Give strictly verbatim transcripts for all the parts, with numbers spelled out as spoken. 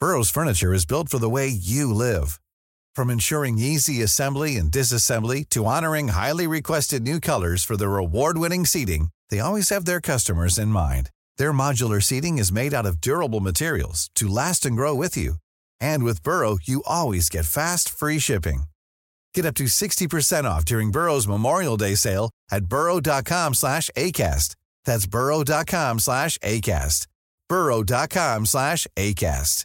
Burrow's furniture is built for the way you live. From ensuring easy assembly and disassembly to honoring highly requested new colors for their award-winning seating, they always have their customers in mind. Their modular seating is made out of durable materials to last and grow with you. And with Burrow, you always get fast, free shipping. Get up to sixty percent off during Burrow's Memorial Day sale at burrow.com slash ACAST. That's burrow.com slash ACAST. burrow.com slash ACAST.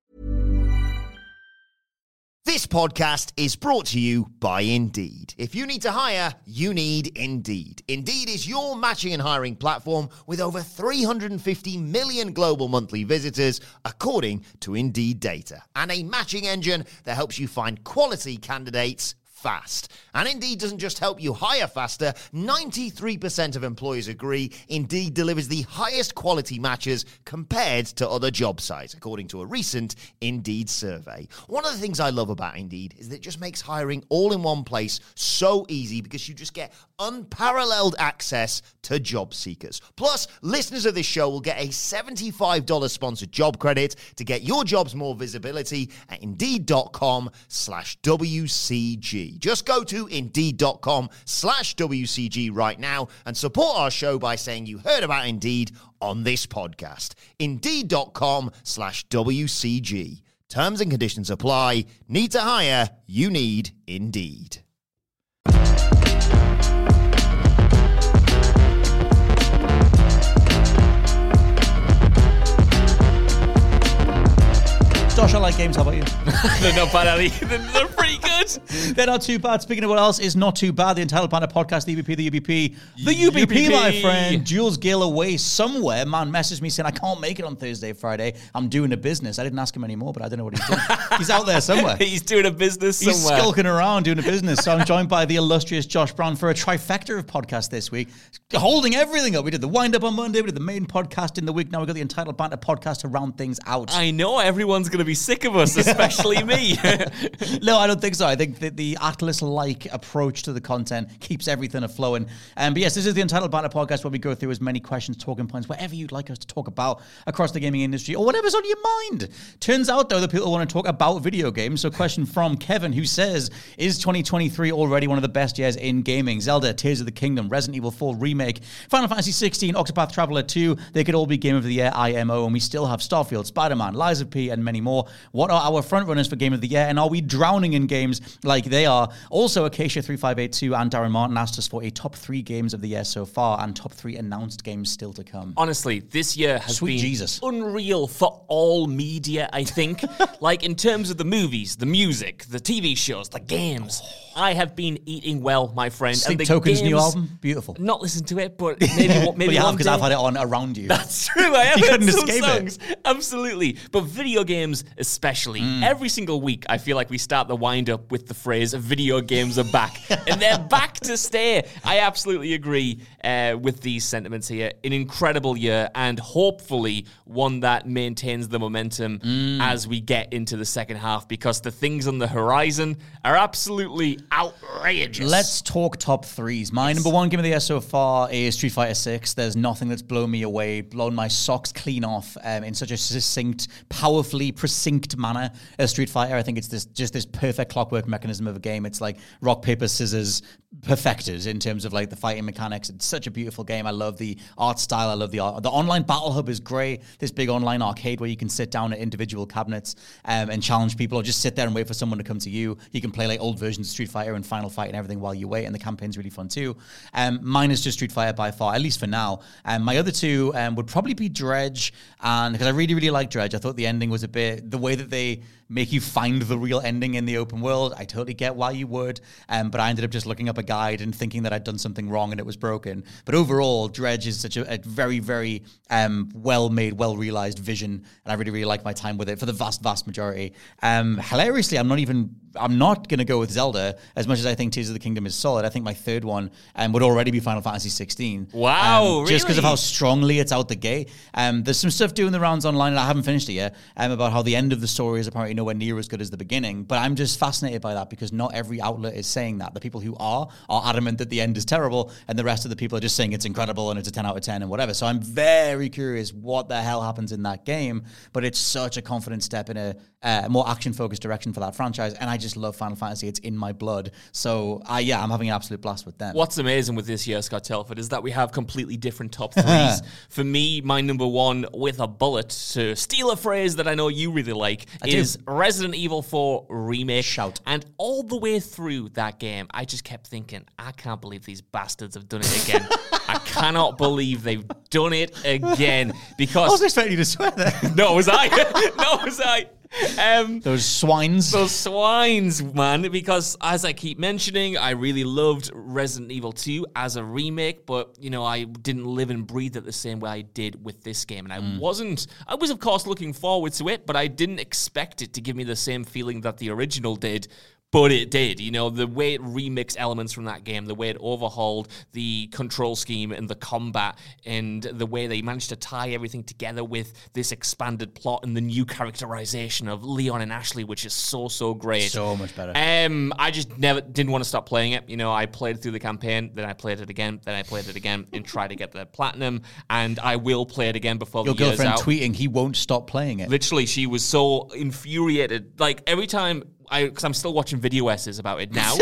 This podcast is brought to you by Indeed. If you need to hire, you need Indeed. Indeed is your matching and hiring platform with over three hundred fifty million global monthly visitors, according to Indeed data, and a matching engine that helps you find quality candidates fast. And Indeed doesn't just help you hire faster. ninety-three percent of employers agree Indeed delivers the highest quality matches compared to other job sites, according to a recent Indeed survey. One of the things I love about Indeed is that it just makes hiring all in one place so easy because you just get unparalleled access to job seekers. Plus, listeners of this show will get a seventy-five dollars sponsored job credit to get your jobs more visibility at Indeed.com slash WCG. Just go to Indeed.com slash WCG right now and support our show by saying you heard about Indeed on this podcast. Indeed.com slash WCG. Terms and conditions apply. Need to hire? You need Indeed. Josh, I like games. How about you? They're not bad, Ali. They're, they're pretty good. They're not too bad. Speaking of what else is not too bad, the Entitled Banter podcast, the U B P, the U B P. The U B P, U B P. My friend. Jules Gill away somewhere. Man messaged me saying, I can't make it on Thursday, Friday. I'm doing a business. I didn't ask him anymore, but I don't know what he's doing. He's out there somewhere. He's doing a business somewhere. He's skulking around doing a business. So I'm joined by the illustrious Josh Brown for a trifecta of podcasts this week, holding everything up. We did the wind-up on Monday. We did the main podcast in the week. Now we've got the Entitled Banter podcast to round things out. I know. Everyone's going to be sick of us, especially me. No, I don't think so. I think that the Atlas-like approach to the content keeps everything aflowing. Um, but yes, this is the Entitled Banter podcast where we go through as many questions, talking points, whatever you'd like us to talk about across the gaming industry or whatever's on your mind. Turns out, though, that people want to talk about video games. So question from Kevin, who says, is twenty twenty-three already one of the best years in gaming? Zelda, Tears of the Kingdom, Resident Evil four Remake, Final Fantasy sixteen, Octopath Traveler two, they could all be Game of the Year I M O, and we still have Starfield, Spider-Man, Lies of P, and many more. What are our frontrunners for Game of the Year, and are we drowning in games like they are? Also, Acacia three five eight two and Darren Martin asked us for a top three games of the year so far and top three announced games still to come. Honestly, this year has Sweet been Jesus. unreal for all media, I think. Like, in terms of the movies, the music, the T V shows, the games. Oh. I have been eating well, my friend. Sleep and the Token's games, new album, beautiful. Not listened to it, but maybe maybe well, you have, because I've had it it on around you. That's true. I have you heard couldn't some escape songs. It. Absolutely. But video games especially. Mm. Every single week, I feel like we start the wind-up with the phrase, video games are back. And they're back to stay. I absolutely agree uh, with these sentiments here. An incredible year, and hopefully one that maintains the momentum mm. as we get into the second half, because the things on the horizon are absolutely outrageous. Let's talk top threes. My yes. number one game of the year so far is Street Fighter six. There's nothing that's blown me away, blown my socks clean off um, in such a succinct, powerfully precinct manner as Street Fighter. I think it's this just this perfect clockwork mechanism of a game. It's like rock, paper, scissors perfected in terms of like the fighting mechanics. It's such a beautiful game. I love the art style. I love the art. The online battle hub is great. This big online arcade where you can sit down at individual cabinets um, and challenge people, or just sit there and wait for someone to come to you. You can play like old versions of Street Fighter and Final Fight and everything while you wait, and the campaign's really fun too. Um, mine is just Street Fighter by far, at least for now. Um, my other two um, would probably be Dredge, and because I really, really like Dredge. I thought the ending was a bit, the way that they make you find the real ending in the open world, I totally get why you would, um, but I ended up just looking up a guide and thinking that I'd done something wrong and it was broken. But overall, Dredge is such a, a very, very um, well-made, well-realized vision, and I really, really like my time with it for the vast, vast majority. Um, hilariously, I'm not even, I'm not going to go with Zelda, as much as I think Tears of the Kingdom is solid. I think my third one um, would already be Final Fantasy sixteen. Wow, um, really? Just because of how strongly it's out the gate. Um, there's some stuff doing the rounds online, and I haven't finished it yet, um, about how the end of the story is apparently nowhere near as good as the beginning. But I'm just fascinated by that, because not every outlet is saying that. The people who are are adamant that the end is terrible, and the rest of the people are just saying it's incredible and it's a ten out of ten and whatever. So I'm very curious what the hell happens in that game, but it's such a confident step in a uh, more action-focused direction for that franchise, and I just love Final Fantasy. It's in my blood. So, uh, yeah, I'm having an absolute blast with them. What's amazing with this year, Scott Telford, is that we have completely different top threes. For me, my number one, with a bullet, to steal a phrase that I know you really like, I is do. Resident Evil four Remake. Shout. And all the way through that game, I just kept thinking, I can't believe these bastards have done it again. I cannot believe they've done it again. Because I was expecting you to swear there. no, was I? no, was I? Um, Those swines. Those swines, man, because as I keep mentioning, I really loved Resident Evil two as a remake, but, you know, I didn't live and breathe it the same way I did with this game. And I mm. wasn't, I was, of course, looking forward to it, but I didn't expect it to give me the same feeling that the original did. But it did, you know, the way it remixed elements from that game, the way it overhauled the control scheme and the combat, and the way they managed to tie everything together with this expanded plot and the new characterization of Leon and Ashley, which is so, so great. So much better. Um, I just never didn't want to stop playing it. You know, I played through the campaign, then I played it again, then I played it again, and tried to get the platinum, and I will play it again before Your the year's girlfriend out. tweeting he won't stop playing it. Literally, she was so infuriated. Like, every time... I, because I'm still watching video essays about it now.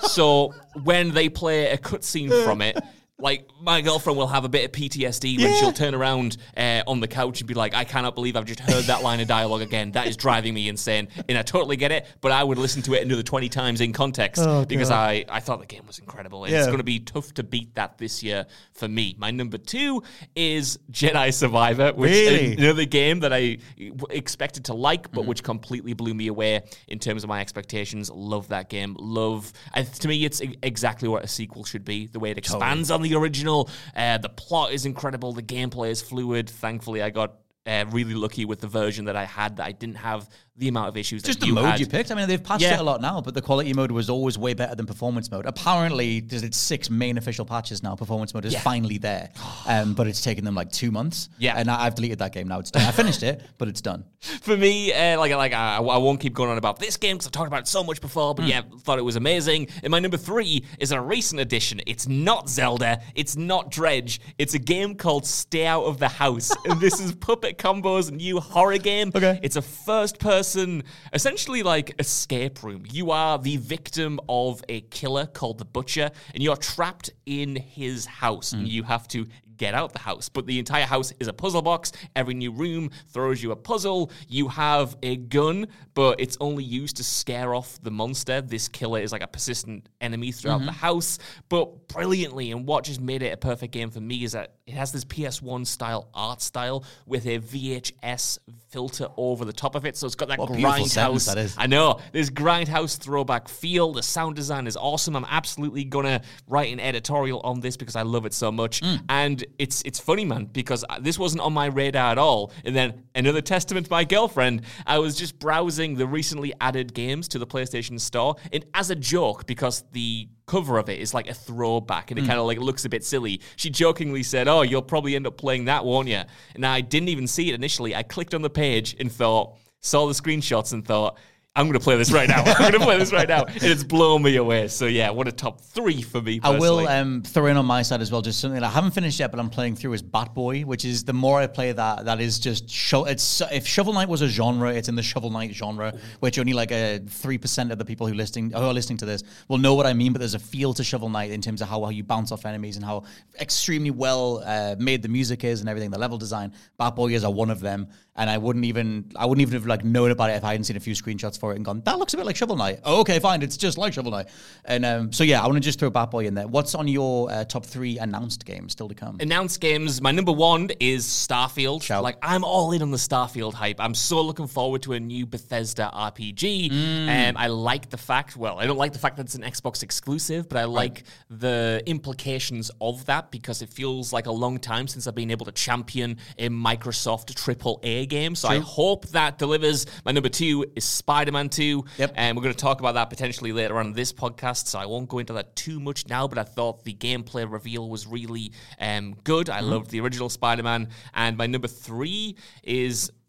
So when they play a cutscene from it, like, my girlfriend will have a bit of P T S D when Yeah. she'll turn around uh, on the couch and be like, I cannot believe I've just heard that line of dialogue again. That is driving me insane. And I totally get it, but I would listen to it another twenty times in context Oh, because God. I, I thought the game was incredible. And Yeah. it's going to be tough to beat that this year for me. My number two is Jedi Survivor, which Really? is another game that I expected to like, but Mm-hmm. which completely blew me away in terms of my expectations. Love that game. Love, and to me, it's e- exactly what a sequel should be. The way it expands on the original. Uh, the plot is incredible. The gameplay is fluid. Thankfully, I got uh, really lucky with the version that I had that I didn't have the amount of issues Just that the you mode had. you picked. I mean, they've patched Yeah. it a lot now, but the quality mode was always way better than performance mode. Apparently, there's it's six main official patches now. Performance mode is Yeah. finally there, um, but it's taken them like two months. Yeah. and I, I've deleted that game now. It's done. I finished it, but it's done. For me, uh, like like I, I won't keep going on about this game because I've talked about it so much before, but mm. yeah, thought it was amazing. And my number three is a recent addition. It's not Zelda. It's not Dredge. It's a game called Stay Out of the House. And this is Puppet Combo's new horror game. Okay. It's a first-person, essentially like escape room. You are the victim of a killer called the Butcher, and you're trapped in his house, mm. and you have to get out the house. But the entire house is a puzzle box. Every new room throws you a puzzle. You have a gun, but it's only used to scare off the monster. This killer is like a persistent enemy throughout mm-hmm. the house, but brilliantly. And what just made it a perfect game for me is that it has this P S one style art style with a V H S filter over the top of it. So it's got that What a beautiful sentence grindhouse. that is. I know. This grindhouse throwback feel. The sound design is awesome. I'm absolutely going to write an editorial on this because I love it so much. Mm. And it's it's funny, man, because this wasn't on my radar at all. And then another testament to my girlfriend, I was just browsing the recently added games to the PlayStation Store. And as a joke, because the cover of it is like a throwback and it mm. kind of like looks a bit silly, she jokingly said, oh, you'll probably end up playing that, won't you? And I didn't even see it initially. I clicked on the page and thought, saw the screenshots and thought, I'm going to play this right now. I'm going to play this right now. And it's blown me away. So, yeah, what a top three for me personally. I will um, throw in on my side as well, just something that I haven't finished yet, but I'm playing through is Bat Boy, which is the more I play that, that is just, sho- it's if Shovel Knight was a genre, it's in the Shovel Knight genre, which only like a three percent of the people who, listening, who are listening to this will know what I mean, but there's a feel to Shovel Knight in terms of how, how you bounce off enemies and how extremely well uh, made the music is and everything, the level design. Bat Boy is a one of them, and I wouldn't even, I wouldn't even have like known about it if I hadn't seen a few screenshots for it and gone, that looks a bit like Shovel Knight. Oh, okay, fine. It's just like Shovel Knight. And um, so, yeah, I want to just throw Bat Boy in there. What's on your uh, top three announced games still to come? Announced games. My number one is Starfield. Shout. Like, I'm all in on the Starfield hype. I'm so looking forward to a new Bethesda R P G. And mm. um, I like the fact, well, I don't like the fact that it's an Xbox exclusive, but I like right. the implications of that because it feels like a long time since I've been able to champion a Microsoft triple A game. So True. I hope that delivers. My number two is Spider-Man two. Yep. And we're going to talk about that potentially later on in this podcast, so I won't go into that too much now, but I thought the gameplay reveal was really um, good. I mm-hmm. loved the original Spider-Man. And my number three is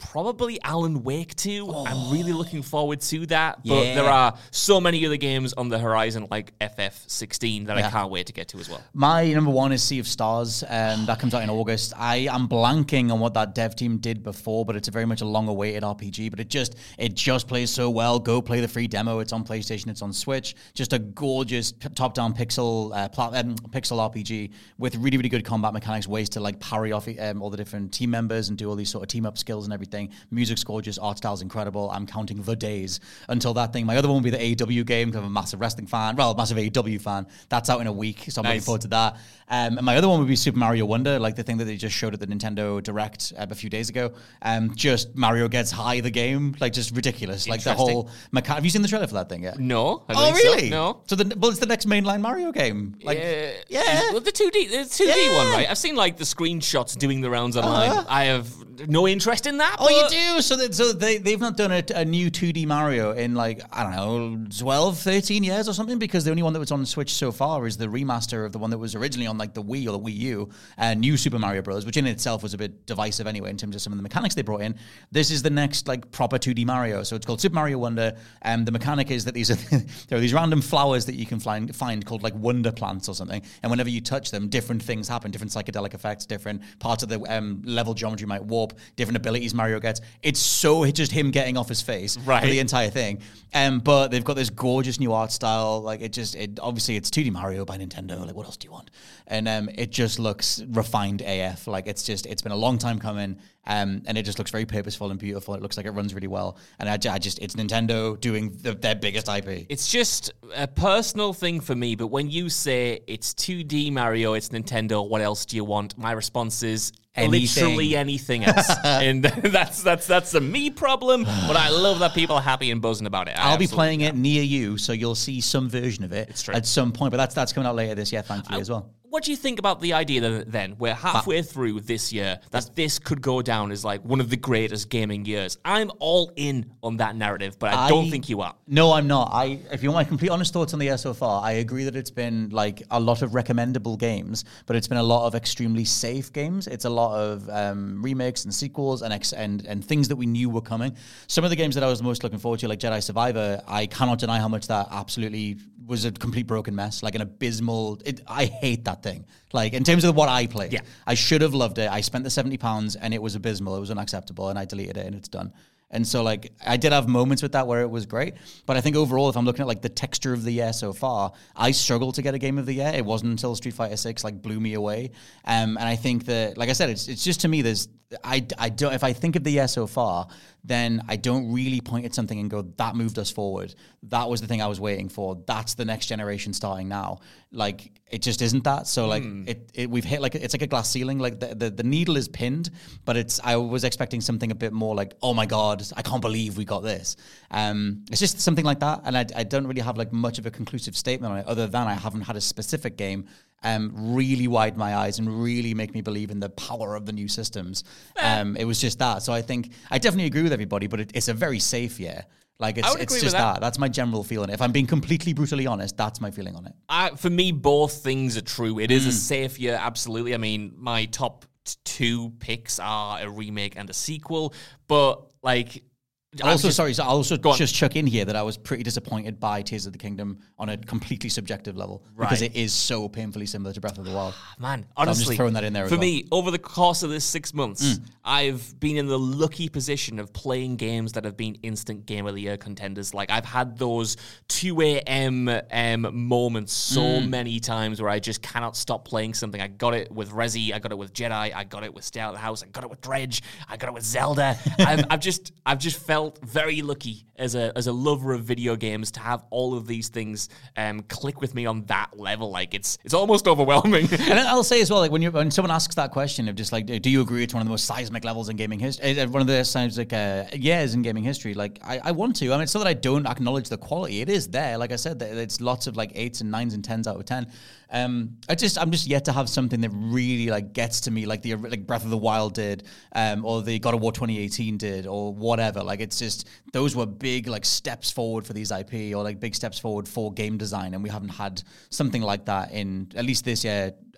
probably Alan Wake two. Oh. I'm really looking forward to that. But yeah. there are so many other games on the horizon, like F F sixteen, that yeah. I can't wait to get to as well. My number one is Sea of Stars. Um, that comes out in August. I am blanking on what that dev team did before, but it's a very much a long-awaited R P G. But it just it just plays so well. Go play the free demo. It's on PlayStation. It's on Switch. Just a gorgeous top-down pixel uh, pl- um, pixel R P G with really, really good combat mechanics, ways to like parry off um, all the different team members and do all these sort of team-up skills and everything. Music's gorgeous. Art style's incredible. I'm counting the days until that thing. My other one would be the A E W game, because I'm a massive wrestling fan. Well, massive A E W fan. That's out in a week, so I'm nice. looking forward to that. Um, and my other one would be Super Mario Wonder, like the thing that they just showed at the Nintendo Direct uh, a few days ago. Um, just Mario Gets High, the game, like just ridiculous. Like the whole mechanic. Have you seen the trailer for that thing yet? No. I oh, really? So. No. So the, well, it's the next mainline Mario game. Like, yeah. yeah. Well, the two D, the two D yeah. one, right? I've seen like the screenshots doing the rounds online. Uh, I have no interest in that. Oh, you do? So, that, so they, they've not done a, a new two D Mario in like, I don't know, twelve, thirteen years or something, because the only one that was on Switch so far is the remaster of the one that was originally on like the Wii or the Wii U, and New Super Mario Bros., which in itself was a bit divisive anyway in terms of some of the mechanics they brought in. This is the next like proper two D Mario. So it's called Super Mario Wonder. And um, the mechanic is that these are there are these random flowers that you can find, find called like wonder plants or something. And whenever you touch them, different things happen, different psychedelic effects, different parts of the um, level geometry might warp, different abilities Mario gets. It's so just him getting off his face right. for the entire thing. Um, but they've got this gorgeous new art style. Like it just, it obviously it's two D Mario by Nintendo. Like what else do you want? And um, it just looks refined A F. Like it's just, it's been a long time coming. Um, and it just looks very purposeful and beautiful. It looks like it runs really well. And I, I just, it's Nintendo doing the, their biggest I P. It's just a personal thing for me. But when you say it's two D Mario, it's Nintendo, what else do you want? My response is anything. Literally anything else. And that's that's that's a me problem. But I love that people are happy and buzzing about it. I I'll be playing it near you, so you'll see some version of it it's true. at some point. But that's that's coming out later this year, thankfully, I, as well. What do you think about the idea that then we're halfway through this year that this could go down as like one of the greatest gaming years? I'm all in on that narrative, but I, I don't think you are. No, I'm not. I, if you want my complete honest thoughts on the year so far, I agree that it's been like a lot of recommendable games, but it's been a lot of extremely safe games. It's a lot of um, remakes and sequels and, ex- and and things that we knew were coming. Some of the games that I was most looking forward to, like Jedi Survivor, I cannot deny how much that absolutely was a complete broken mess, like an abysmal. It, I hate that thing. Like in terms of what I played, yeah. I should have loved it. I spent the seventy pounds and it was abysmal. It was unacceptable, and I deleted it and it's done. And so like I did have moments with that where it was great, but I think overall, if I'm looking at like the texture of the year so far, I struggled to get a game of the year. It wasn't until Street Fighter six like blew me away. Um, and I think that, like I said, it's it's just to me, there's I, I don't if I think of the year so far, then I don't really point at something and go, that moved us forward. That was the thing I was waiting for. That's the next generation starting now. Like it just isn't that. So like mm. it, it we've hit like it's like a glass ceiling. Like the, the the needle is pinned, but it's I was expecting something a bit more like, oh my god, I can't believe we got this. Um, it's just something like that, and I I don't really have like much of a conclusive statement on it, other than I haven't had a specific game um really widen my eyes and really make me believe in the power of the new systems. Um, it was just that. So I think I definitely agree with everybody, but it, it's a very safe year. Like it's it's just that. that. That's my general feeling. If I'm being completely brutally honest, that's my feeling on it. I, for me, both things are true. It is mm. a safe year, absolutely. I mean, my top t- two picks are a remake and a sequel, but like. Also, just, sorry, so I'll also just chuck in here that I was pretty disappointed by Tears of the Kingdom on a completely subjective level, right. because it is so painfully similar to Breath of the Wild. Man, honestly, so I'm just throwing that in there. For as well. me, over the course of this six months, mm. I've been in the lucky position of playing games that have been instant Game of the Year contenders. Like I've had those two a.m. Um, moments so mm. many times where I just cannot stop playing something. I got it with Resi, I got it with Jedi, I got it with Stay Out of the House, I got it with Dredge, I got it with Zelda. I've, I've just, I've just felt very lucky as a as a lover of video games to have all of these things um, click with me on that level. Like it's it's almost overwhelming. And I'll say as well, like when you when someone asks that question of just like, do you agree it's one of the most seismic levels in gaming history? One of the seismic uh, years in gaming history. Like I, I want to. I mean, it's not that I don't acknowledge the quality. It is there. Like I said, it's lots of like eights and nines and tens out of ten. Um, I just I'm just yet to have something that really like gets to me, like the like Breath of the Wild did, um, or the God of War twenty eighteen did, or whatever. Like it's just those were big like steps forward for these I P, or like big steps forward for game design, and we haven't had something like that in at least this year.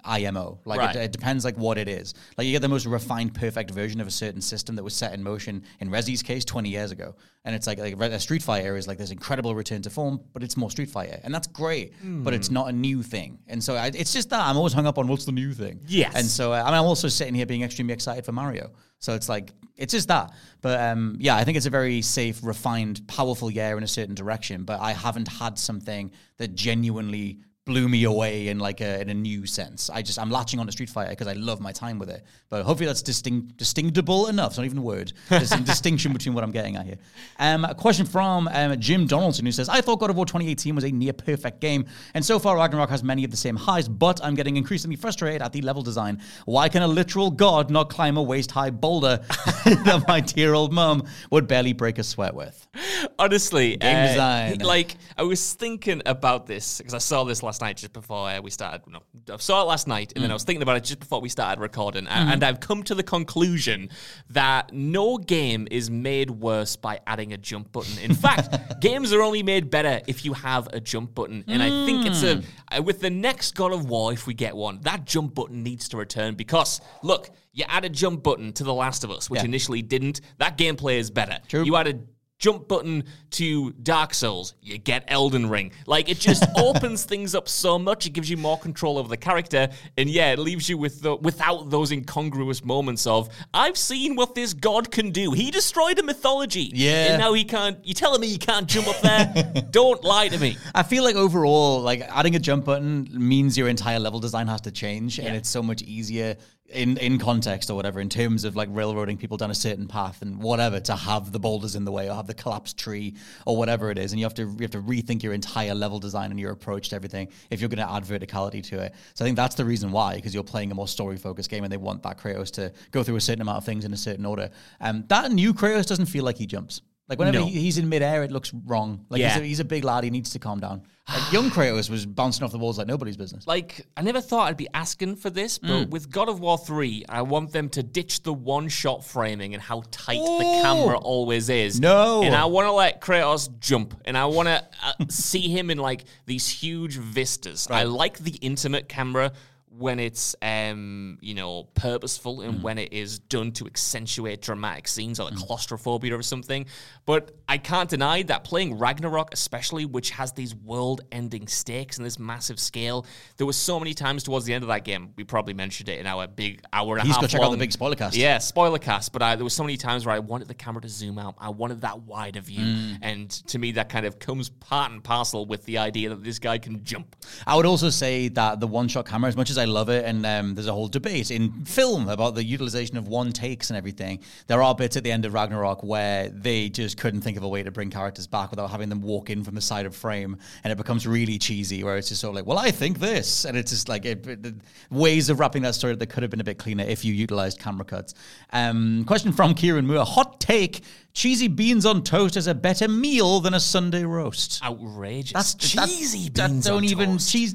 I M O. Like Right. it, it depends like what it is. Like you get the most refined, perfect version of a certain system that was set in motion in Resi's case twenty years ago, and it's like, like a Street Fighter is like this incredible return to form, but it's more Street Fighter, and that's great. Mm. But it's not a new thing, and so I, it's just that I'm always hung up on what's the new thing. Yes, and so uh, I mean, I'm also sitting here being extremely excited for Mario. So it's like, it's just that. But um, yeah, I think it's a very safe, refined, powerful year in a certain direction. But I haven't had something that genuinely blew me away in like a in a new sense. I just I'm latching on to Street Fighter because I love my time with it. But hopefully that's distinct distinguishable enough. It's not even a word. There's some distinction between what I'm getting at here. Um, a question from um, Jim Donaldson, who says, I thought God of War twenty eighteen was a near perfect game, and so far Ragnarok has many of the same highs, but I'm getting increasingly frustrated at the level design. Why can a literal god not climb a waist-high boulder that my dear old mum would barely break a sweat with? Honestly, Game uh, design. Like I was thinking about this because I saw this last night just before uh, we started. No, I saw it last night, and mm. then I was thinking about it just before we started recording. Mm. And, and I've come to the conclusion that no game is made worse by adding a jump button. In fact, games are only made better if you have a jump button. And mm. I think it's a uh, with the next God of War, if we get one, that jump button needs to return because look, you add a jump button to The Last of Us, which yeah. initially didn't. That gameplay is better. True. You added jump button to Dark Souls, you get Elden Ring. Like, it just opens things up so much. It gives you more control over the character. And yeah, it leaves you with the, without those incongruous moments of, I've seen what this god can do. He destroyed a mythology. Yeah. And now he can't, you're telling me he can't jump up there? Don't lie to me. I feel like overall, like adding a jump button means your entire level design has to change. Yeah. And it's so much easier in in context or whatever, in terms of like railroading people down a certain path and whatever, to have the boulders in the way or have the collapsed tree or whatever it is, and you have to you have to rethink your entire level design and your approach to everything if you're going to add verticality to it. So I think that's the reason why, because you're playing a more story focused game and they want that Kratos to go through a certain amount of things in a certain order. Um, that new Kratos doesn't feel like he jumps. Like whenever no. he, he's in midair, it looks wrong. Like yeah. he's, a, he's a big lad. He needs to calm down. Like young Kratos was bouncing off the walls like nobody's business. Like, I never thought I'd be asking for this, but mm. with God of War three, I want them to ditch the one-shot framing and how tight Ooh. the camera always is. No. And I want to let Kratos jump, and I want to uh, see him in, like, these huge vistas. Right. I like the intimate camera when it's, um, you know, purposeful and mm. when it is done to accentuate dramatic scenes or like mm. claustrophobia or something. But I can't deny that playing Ragnarok, especially, which has these world-ending stakes and this massive scale, there were so many times towards the end of that game, we probably mentioned it in our big hour and a He's half got to check long, out the big spoiler cast. Yeah, spoiler cast. But I, there were so many times where I wanted the camera to zoom out. I wanted that wider view. Mm. And to me, that kind of comes part and parcel with the idea that this guy can jump. I would also say that the one-shot camera, as much as I love it, and um, there's a whole debate in film about the utilization of one takes and everything, there are bits at the end of Ragnarok where they just couldn't think of a way to bring characters back without having them walk in from the side of frame, and it becomes really cheesy, where it's just sort of like, well, I think this, and it's just like it, it, ways of wrapping that story that could have been a bit cleaner if you utilized camera cuts. Um, question from Kieran Moore: hot take, cheesy beans on toast is a better meal than a Sunday roast. Outrageous. That's cheesy that, beans that don't on even toast. cheese.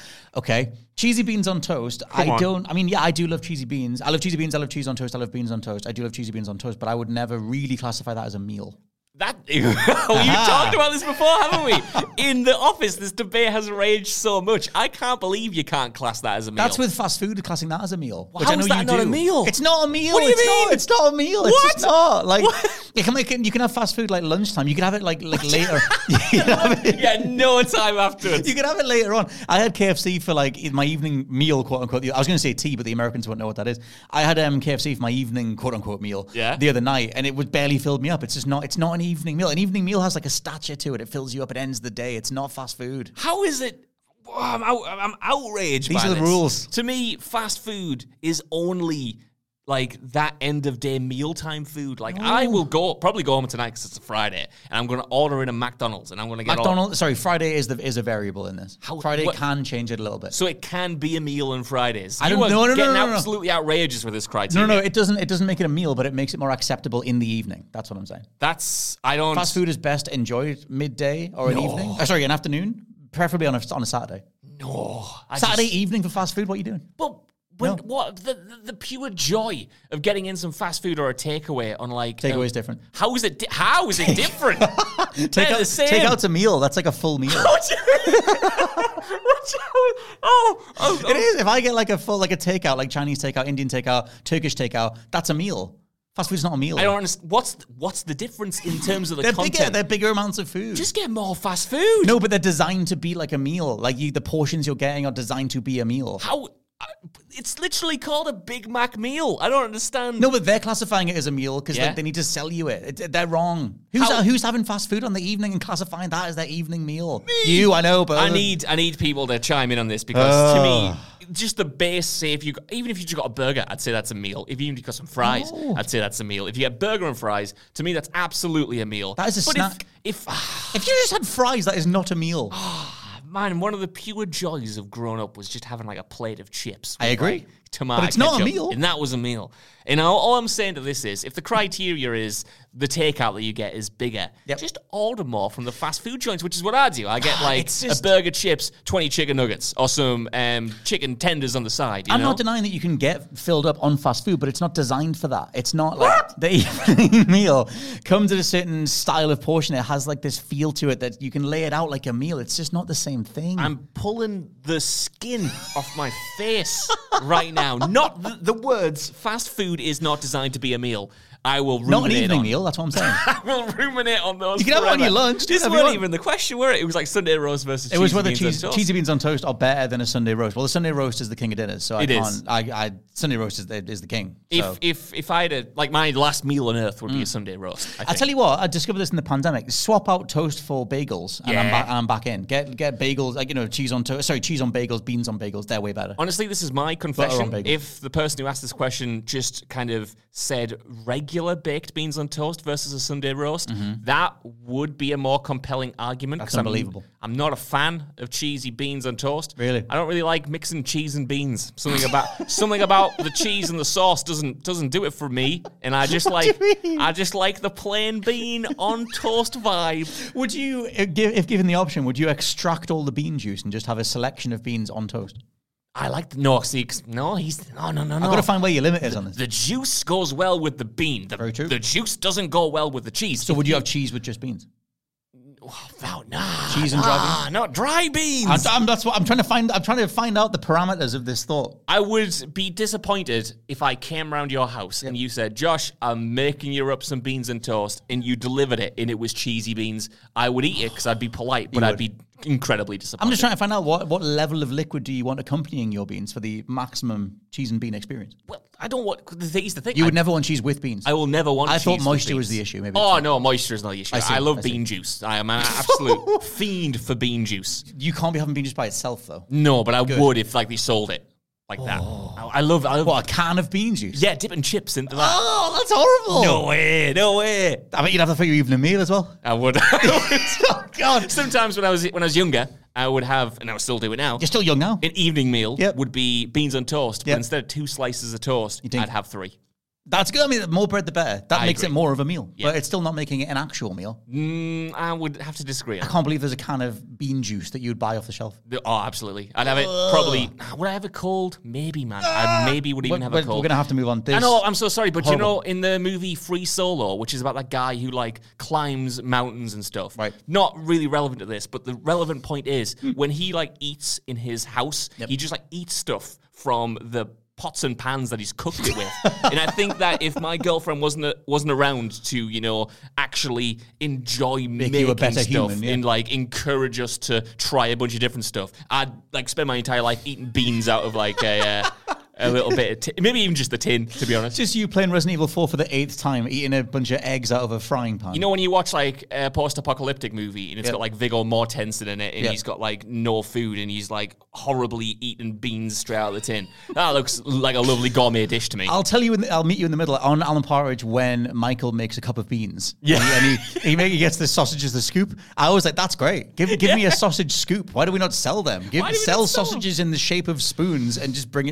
Okay, cheesy beans on toast. Come I on. don't. I mean, yeah, I do love cheesy beans. I love cheesy beans. I love cheese on toast. I love beans on toast. I do love cheesy beans on toast, but I would never really classify that as a meal. That we've talked about this before, haven't we? In the office, this debate has raged so much. I can't believe you can't class that as a meal. That's with fast food, classing that as a meal. Well, which how I know is that you not do. a meal? It's not a meal. What do you it's mean? Not, it's not a meal. It's What? just not. Like What? you can make it, you can have fast food like lunchtime. You can have it like like later. You can have it- yeah, no time afterwards. You can have it later on. I had K F C for like my evening meal, quote unquote. I was going to say tea, but the Americans won't know what that is. I had um, K F C for my evening, quote unquote, meal Yeah. the other night, and it would barely filled me up. It's just not. It's not an evening meal. An evening meal has like a stature to it. It fills you up. It ends the day. It's not fast food. How is it? Oh, I'm, out, I'm outraged. These by are the this. rules. To me, fast food is only like that end of day mealtime food. Like No. I will go probably go home tonight because it's a Friday, and I'm going to order in a McDonald's, and I'm going to get all- McDonald's. Sorry, Friday is the is a variable in this. How- Friday what- can change it a little bit. So it can be a meal on Fridays. I You don't- are no, no, no, getting no, no, no. absolutely outrageous with this criteria. No, no, it doesn't. It doesn't make it a meal, but it makes it more acceptable in the evening. That's what I'm saying. That's I don't. Fast food is best enjoyed midday or an No. evening. Oh, sorry, an afternoon, preferably on a on a Saturday. No, I Saturday just- evening for fast food. What are you doing? Well, when, No. what the, the the pure joy of getting in some fast food or a takeaway on like Takeaway um, is different. How is it? Di- how is it different? take out, the same. take out's a meal. That's like a full meal. What do you mean? What do you- oh, oh, oh. It is. If I get like a full, like a takeout, like Chinese takeout, Indian takeout, Turkish takeout, that's a meal. Fast food's not a meal. I don't understand. What's what's the difference in terms of the They're content? bigger. They're bigger amounts of food. Just get more fast food. No, but they're designed to be like a meal. Like you, the portions you're getting are designed to be a meal. How? I- It's literally called a Big Mac meal. I don't understand. No, but they're classifying it as a meal because Yeah. like, they need to sell you it. It- They're wrong. Who's How- who's having fast food on the evening and classifying that as their evening meal? You, I know, but I need I need people to chime in on this because to me, just the base. Say if you even if you just got a burger, I'd say that's a meal. If even if you got some fries, No. I'd say that's a meal. If you get burger and fries, to me that's absolutely a meal. That is a but snack. If, if If you just had fries, that is not a meal. man, one of the pure joys of growing up was just having like a plate of chips. I with, agree. like, tomato But it's not a ketchup, meal. and that was a meal. And all, all I'm saying to this is, if the criteria is the takeout that you get is bigger, Yep. just order more from the fast food joints, which is what I do. I get like It's just- a burger, chips, twenty chicken nuggets, or some um, chicken tenders on the side. You I'm know? not denying that you can get filled up on fast food, but it's not designed for that. It's not like the evening meal comes at a certain style of portion. It has like this feel to it that you can lay it out like a meal. It's just not the same thing. I'm pulling the skin off my face right now. Not the, the words, fast food is not designed to be a meal. I will ruminate not an evening on. meal. That's what I'm saying. I will ruminate on those. You can have it on forever. your lunch, do This whatever you wasn't want. even the question, were it? It was like Sunday roast versus It was cheesy whether beans cheese, on toast. cheesy beans on toast are better than a Sunday roast. Well, the Sunday roast is the king of dinners, so I It can't. is. I, I Sunday roast is the, is the king. If so. if if I had a like my last meal on earth would be a Sunday roast. I, I think. tell you what, I discovered this in the pandemic. Swap out toast for bagels, and I'm Yeah. back. I'm back in. Get get bagels, like you know, cheese on toast. Sorry, cheese on bagels, beans on bagels. They're way better. Honestly, this is my on confession. bagels. If the person who asked this question just kind of said regular baked beans on toast versus a Sunday roast, that would be a more compelling argument. That's 'cause I'm- unbelievable. I'm, not a fan of cheesy beans on toast. Really? I don't really like mixing cheese and beans. Something about something about the cheese and the sauce doesn't doesn't do it for me. And I just like do you mean? I just like the plain bean on toast vibe. Would you, if gi- if given the option, would you extract all the bean juice and just have a selection of beans on toast? I like the no, see, 'cause- no, he's no, no, no, no. I've got to find where your limit is on this. The juice goes well with the bean. The, Very true. the juice doesn't go well with the cheese. So would you have cheese with just beans? No, nah, Cheese and dry nah, not dry beans. I'm, I'm- that's what I'm trying to find. I'm trying to find out the parameters of this thought. I would be disappointed if I came around your house and you said, Josh, I'm making you up some beans and toast, and you delivered it and it was cheesy beans. I would eat it because I'd be polite, but You I'd would. be incredibly disappointed. I'm just trying to find out what, what level of liquid do you want accompanying your beans for the maximum cheese and bean experience. Well, I don't want. The thing is the thing. You would I, never want cheese with beans. I will never want. I cheese thought with moisture beans. was the issue, maybe Oh it's no, moisture is not the issue. I I, see, love I see. bean juice. I am an absolute fiend for bean juice. You can't be having bean juice by itself, though. No, but I Good. would if like they sold it like that. I, I love. I love What, a can of bean juice? Yeah, dipping chips into that. Oh, that's horrible. No way, no way. I bet you'd have to for your evening meal as well. I would. I would. Oh, God. Sometimes when I was when I was younger, I would have, and I would still do it now. You're still young now. An evening meal Yep. would be beans on toast, Yep. but instead of two slices of toast, You think- I'd have three. That's good. I mean, the more bread, the better. That I makes agree. it more of a meal. Yeah. But it's still not making it an actual meal. Mm, I would have to disagree. I On can't believe there's a can of bean juice that you'd buy off the shelf. that. Oh, absolutely. I'd have it probably. Would I have it cold? Maybe, man. I maybe would even We're, have we're it cold. going to have to move on. I This, know, I'm so sorry, but Horrible. you know, in the movie Free Solo, which is about that guy who like climbs mountains and stuff, Right. Not really relevant to this, but the relevant point is when he like eats in his house, Yep. he just like eats stuff from the pots and pans that he's cooked it with. And I think that if my girlfriend wasn't a, wasn't around to, you know, actually enjoy making you a better stuff human, yeah. and like encourage us to try a bunch of different stuff, I'd like spend my entire life eating beans out of like a. Uh, A little bit, of tin, maybe even just the tin, to be honest. just you playing Resident Evil four for the eighth time, eating a bunch of eggs out of a frying pan. You know when you watch like a post-apocalyptic movie and it's Yep. got like Viggo Mortensen in it and Yep. he's got like no food and he's like horribly eating beans straight out of the tin. That looks like a lovely gourmet dish to me. I'll tell you, in the, I'll meet you in the middle on Alan Partridge when Michael makes a cup of beans. Yeah. And he, and he, he, make, he gets the sausages, the scoop. I was like, that's great. Give give me a sausage scoop. Why do we not sell them? Give Why do we Sell not sell them? sausages in the shape of spoons and just bring it together.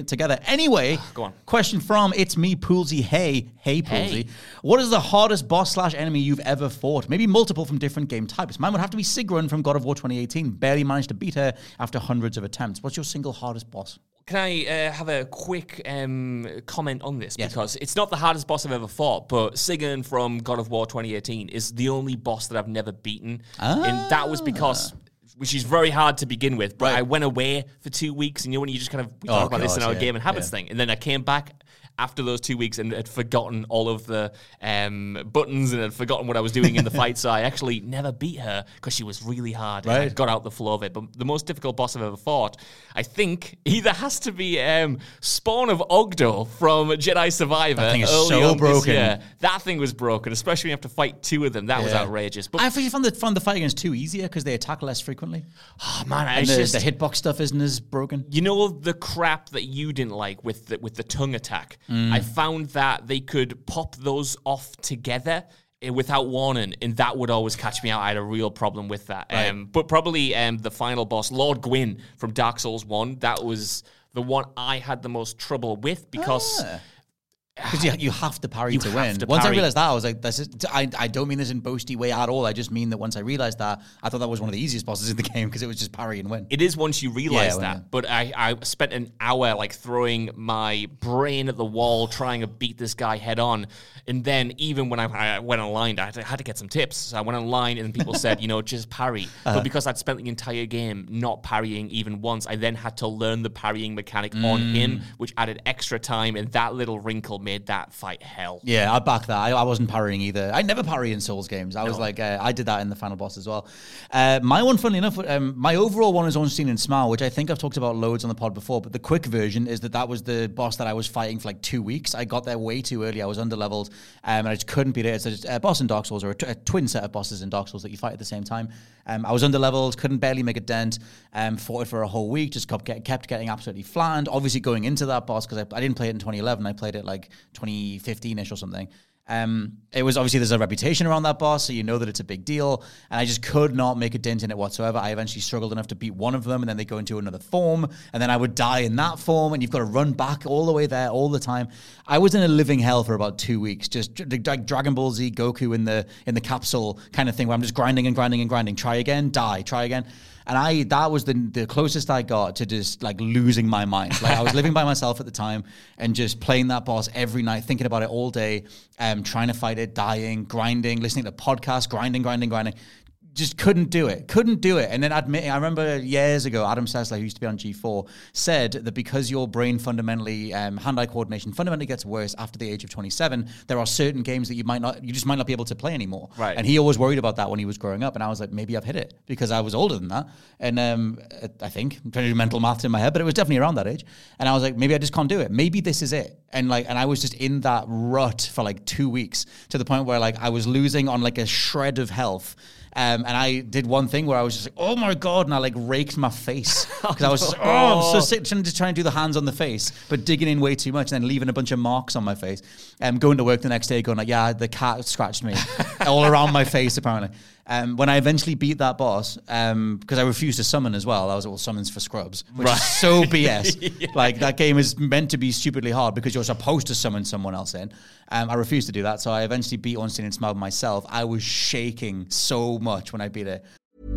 Anyway, Go on. question from It's Me, Poolsy. Hey, hey, Poolsy. Hey. What is the hardest boss slash enemy you've ever fought? Maybe multiple from different game types. Mine would have to be Sigrun from God of War twenty eighteen. Barely managed to beat her after hundreds of attempts. What's your single hardest boss? Can I uh, have a quick um, comment on this? Yes. Because it's not the hardest boss I've ever fought, but Sigrun from God of War twenty eighteen is the only boss that I've never beaten. Ah. And that was because, which is very hard to begin with, but Right. I went away for two weeks, and you know when you just kind of, we Oh, talk about this in gosh, our yeah, game and habits yeah. thing, and then I came back after those two weeks and had forgotten all of the um, buttons and had forgotten what I was doing in the fight, so I actually never beat her because she was really hard and I Right. got out the flow of it. But the most difficult boss I've ever fought, I think, either has to be um, Spawn of Ogdo from Jedi Survivor. That thing is early so on this broken. year. That thing was broken, especially when you have to fight two of them. That was Yeah. outrageous. But I actually found the, found the fight against two easier because they attack less frequently. oh, man, And it's the, just... the hitbox stuff isn't as broken. You know the crap that you didn't like with the, with the tongue attack? Mm. I found that they could pop those off together uh, without warning, and that would always catch me out. I had a real problem with that. Um, but probably um, the final boss, Lord Gwyn from Dark Souls one, that was the one I had the most trouble with because... Ah. Because you, you have to parry You to have win. to Once I parry. realized that, I was like, "This is." I, I don't mean this in boasty way at all. I just mean that once I realized that, I thought that was one of the easiest bosses in the game because it was just parry and win. It is once you realize Yeah, well, that. yeah. But I, I spent an hour like throwing my brain at the wall trying to beat this guy head on. And then even when I, I went online, I had, to, I had to get some tips. So I went online and people said, you know, just parry. Uh-huh. But because I'd spent the entire game not parrying even once, I then had to learn the parrying mechanic on him, Mm. which added extra time. And that little wrinkle made that fight hell. Yeah, I back that. I, I wasn't parrying either. I never parry in Souls games. I was like, uh, I did that in the final boss as well. Uh, my one, funnily enough, um, my overall one is Ornstein and Smile, which I think I've talked about loads on the pod before. But the quick version is that that was the boss that I was fighting for like two weeks. I got there way too early. I was underleveled, um, and I just couldn't beat it. It's a, a boss in Dark Souls, or a, t- a twin set of bosses in Dark Souls that you fight at the same time. Um, I was underleveled, couldn't barely make a dent. Um, fought it for a whole week, just kept, get, kept getting absolutely flattened. Obviously, going into that boss because I, I didn't play it in twenty eleven. I played it like twenty fifteen-ish or something. Um, it was obviously there's a reputation around that boss, so you know that it's a big deal. And I just could not make a dent in it whatsoever. I eventually struggled enough to beat one of them, and then they go into another form, and then I would die in that form, and you've got to run back all the way there all the time. I was in a living hell for about two weeks, just like Dragon Ball Z Goku in the in the capsule kind of thing, where I'm just grinding and grinding and grinding. Try again, die, try again. And I that was the the closest I got to just like losing my mind. Like I was living by myself at the time and just playing that boss every night, thinking about it all day, um, trying to fight it, dying, grinding, listening to podcasts, grinding, grinding, grinding. Just couldn't do it. Couldn't do it. And then admitting, I remember years ago, Adam Sessler, who used to be on G four, said that because your brain fundamentally, um, hand-eye coordination fundamentally gets worse after the age of twenty-seven, there are certain games that you might not, you just might not be able to play anymore. Right. And he always worried about that when he was growing up. And I was like, maybe I've hit it because I was older than that. And um, I think I'm trying to do mental math in my head, but it was definitely around that age. And I was like, maybe I just can't do it. Maybe this is it. And like, and I was just in that rut for like two weeks to the point where like I was losing on like a shred of health. Um, and I did one thing where I was just like, oh my God, and I like raked my face. Because I was just like, oh, I'm so sick, just trying to do the hands on the face, but digging in way too much and then leaving a bunch of marks on my face. Um, going to work the next day going like, yeah, the cat scratched me all around my face apparently. Um, when I eventually beat that boss, um, because I refused to summon as well, I was all summons for scrubs, which Right. is so B S. Yeah. Like that game is meant to be stupidly hard because you're supposed to summon someone else in. Um, I refused to do that, so I eventually beat Ornstein and Smile myself. I was shaking so much when I beat it.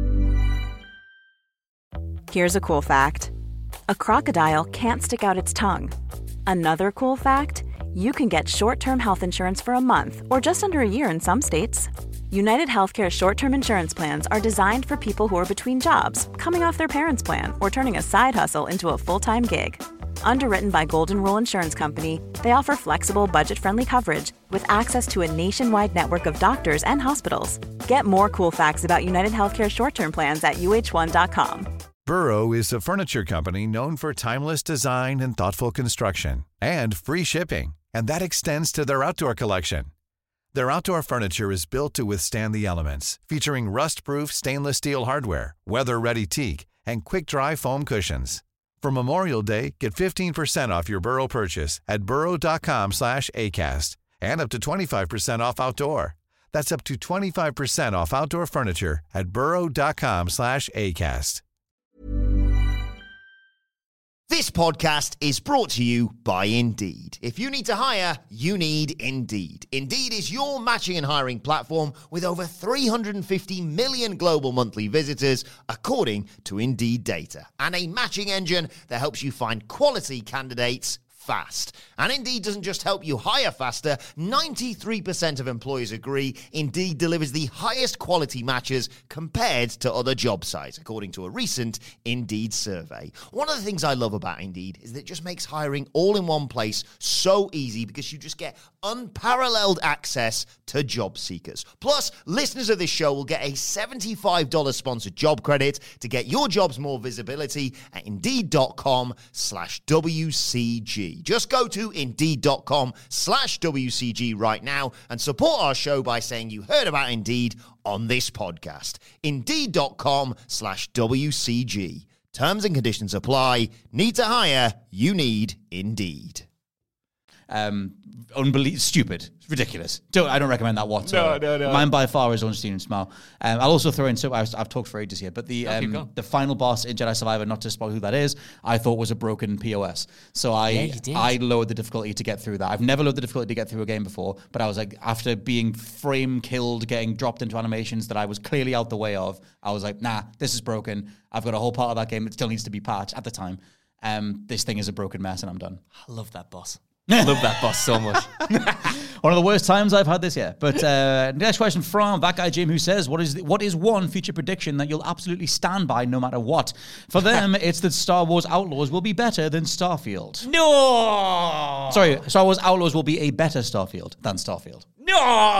Here's a cool fact. A crocodile can't stick out its tongue. Another cool fact, you can get short-term health insurance for a month or just under a year in some states. United Healthcare short-term insurance plans are designed for people who are between jobs, coming off their parents' plan, or turning a side hustle into a full-time gig. Underwritten by Golden Rule Insurance Company, they offer flexible, budget-friendly coverage with access to a nationwide network of doctors and hospitals. Get more cool facts about United Healthcare short-term plans at U H one dot com. Burrow is a furniture company known for timeless design and thoughtful construction and free shipping, and that extends to their outdoor collection. Their outdoor furniture is built to withstand the elements, featuring rust-proof stainless steel hardware, weather-ready teak, and quick-dry foam cushions. For Memorial Day, get fifteen percent off your Burrow purchase at burrow.com slash ACAST and up to twenty-five percent off outdoor. That's up to twenty-five percent off outdoor furniture at burrow.com slash ACAST. This podcast is brought to you by Indeed. If you need to hire, you need Indeed. Indeed is your matching and hiring platform with over three hundred fifty million global monthly visitors, according to Indeed data, and a matching engine that helps you find quality candidates fast. And Indeed doesn't just help you hire faster. ninety-three percent of employers agree Indeed delivers the highest quality matches compared to other job sites, according to a recent Indeed survey. One of the things I love about Indeed is that it just makes hiring all in one place so easy because you just get unparalleled access to job seekers. Plus, listeners of this show will get a seventy-five dollars sponsored job credit to get your jobs more visibility at Indeed.com slash WCG. Just go to Indeed.com slash WCG right now and support our show by saying you heard about Indeed on this podcast. Indeed.com slash WCG. Terms and conditions apply. Need to hire? You need Indeed. Um, unbelievable, stupid, ridiculous. Don't I don't recommend that whatsoever. No, no, no. Mine by far is Unstein and Smile. Um, I'll also throw in. So I've, I've talked for ages here, but the keep um, going. the final boss in Jedi Survivor, not to spoil who that is, I thought was a broken P O S. So I Yeah, you did. I lowered the difficulty to get through that. I've never lowered the difficulty to get through a game before, but I was like, after being frame killed, getting dropped into animations that I was clearly out the way of, I was like, nah, this is broken. I've got a whole part of that game that still needs to be patched at the time. Um, this thing is a broken mess, and I'm done. I love that boss. I love that boss so much. One of the worst times I've had this year. But uh, next question from that guy Jim, who says, "What is the, what is one future prediction that you'll absolutely stand by no matter what?" For them, it's that Star Wars Outlaws will be better than Starfield. No! Sorry, Star Wars Outlaws will be a better Starfield than Starfield. No!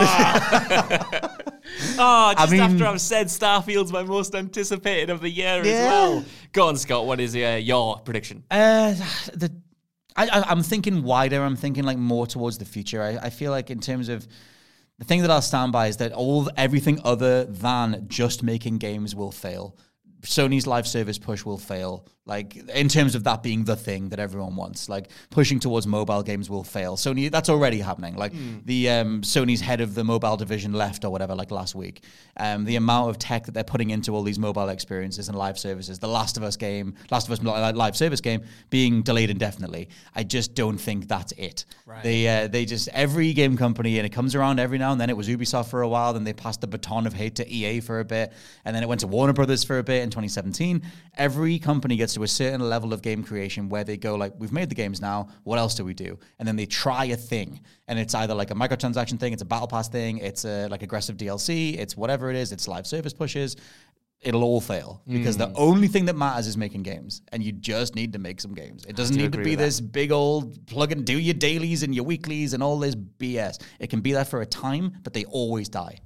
Oh, just mean- after I've said Starfield's my most anticipated of the year as Yeah. well. Go on, Scott. What is uh, your prediction? Uh, the I, I, I'm thinking wider. I'm thinking like more towards the future. I, I feel like in terms of the thing that I'll stand by is that all everything other than just making games will fail. Sony's live service push will fail. Like in terms of that being the thing that everyone wants, like pushing towards mobile games will fail. Sony, that's already happening. Like mm. the um, Sony's head of the mobile division left or whatever, like last week. Um, the amount of tech that they're putting into all these mobile experiences and live services, the Last of Us game, Last of Us live service game being delayed indefinitely. I just don't think that's it. Right. They uh, they just every game company, and it comes around every now and then. It was Ubisoft for a while, then they passed the baton of hate to E A for a bit, and then it went to Warner Brothers for a bit in twenty seventeen. Every company gets to a certain level of game creation where they go like, we've made the games now, what else do we do? And then they try a thing, and it's either like a microtransaction thing, it's a battle pass thing, it's a like aggressive D L C, it's whatever it is, it's live service pushes. It'll all fail because mm. the only thing that matters is making games, and you just need to make some games. It doesn't need to be this big old plug and do your dailies and your weeklies and all this B S. It can be that for a time, but they always die.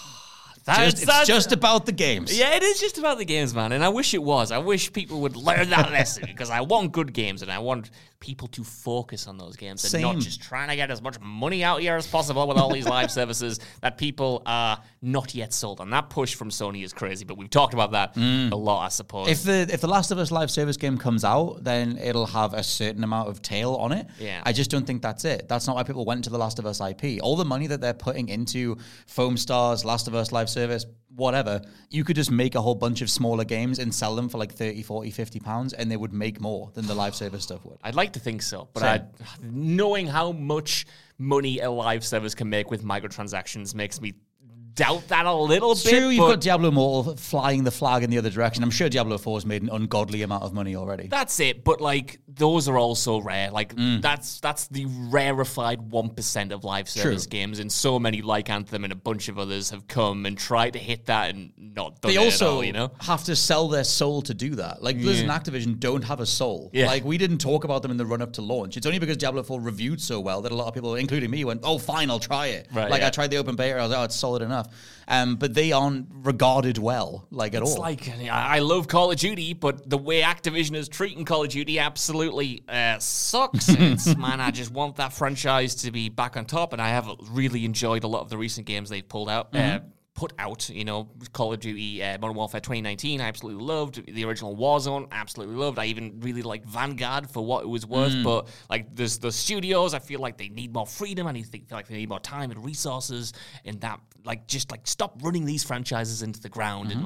That's, just, that's, it's just about the games. Yeah, it is just about the games, man. And I wish it was. I wish people would learn that lesson because I want good games and I want people to focus on those games and Same. not just trying to get as much money out here as possible with all these live services that people are not yet sold on. That push from Sony is crazy, but we've talked about that mm. a lot, I suppose. If the if the Last of Us live service game comes out, then it'll have a certain amount of tail on it. Yeah. I just don't think that's it. That's not why people went to the Last of Us I P. All the money that they're putting into Foam Stars, Last of Us live service, whatever, you could just make a whole bunch of smaller games and sell them for like thirty, forty, fifty pounds, and they would make more than the live service stuff would. I'd like to think so, but I, knowing how much money a live service can make with microtransactions makes me doubt that a little it's bit. True, you've got Diablo Immortal flying the flag in the other direction. I'm sure Diablo four has made an ungodly amount of money already. That's it, but like those are also rare. Like mm. that's that's the rarefied one percent of live service True. games, and so many like Anthem and a bunch of others have come and tried to hit that and not done they it also at all, you know? have to sell their soul to do that. Like Blizzard yeah. and Activision don't have a soul. Yeah. Like we didn't talk about them in the run up to launch. It's only because Diablo four reviewed so well that a lot of people, including me, went, "Oh, fine, I'll try it." Right, like yeah. I tried the open beta. I was like, "Oh, it's solid enough." Um, but they aren't regarded well, like at it's all. It's like I love Call of Duty, but the way Activision is treating Call of Duty absolutely uh, sucks. It's, man, I just want that franchise to be back on top, and I have really enjoyed a lot of the recent games they've pulled out. Mm-hmm. Uh, put out, you know, Call of Duty uh, Modern Warfare twenty nineteen, I absolutely loved. The original Warzone, absolutely loved. I even really liked Vanguard for what it was worth, mm. but like there's the studios, I feel like they need more freedom. I need to feel like they need more time and resources and that, like, just like stop running these franchises into the ground mm-hmm. and like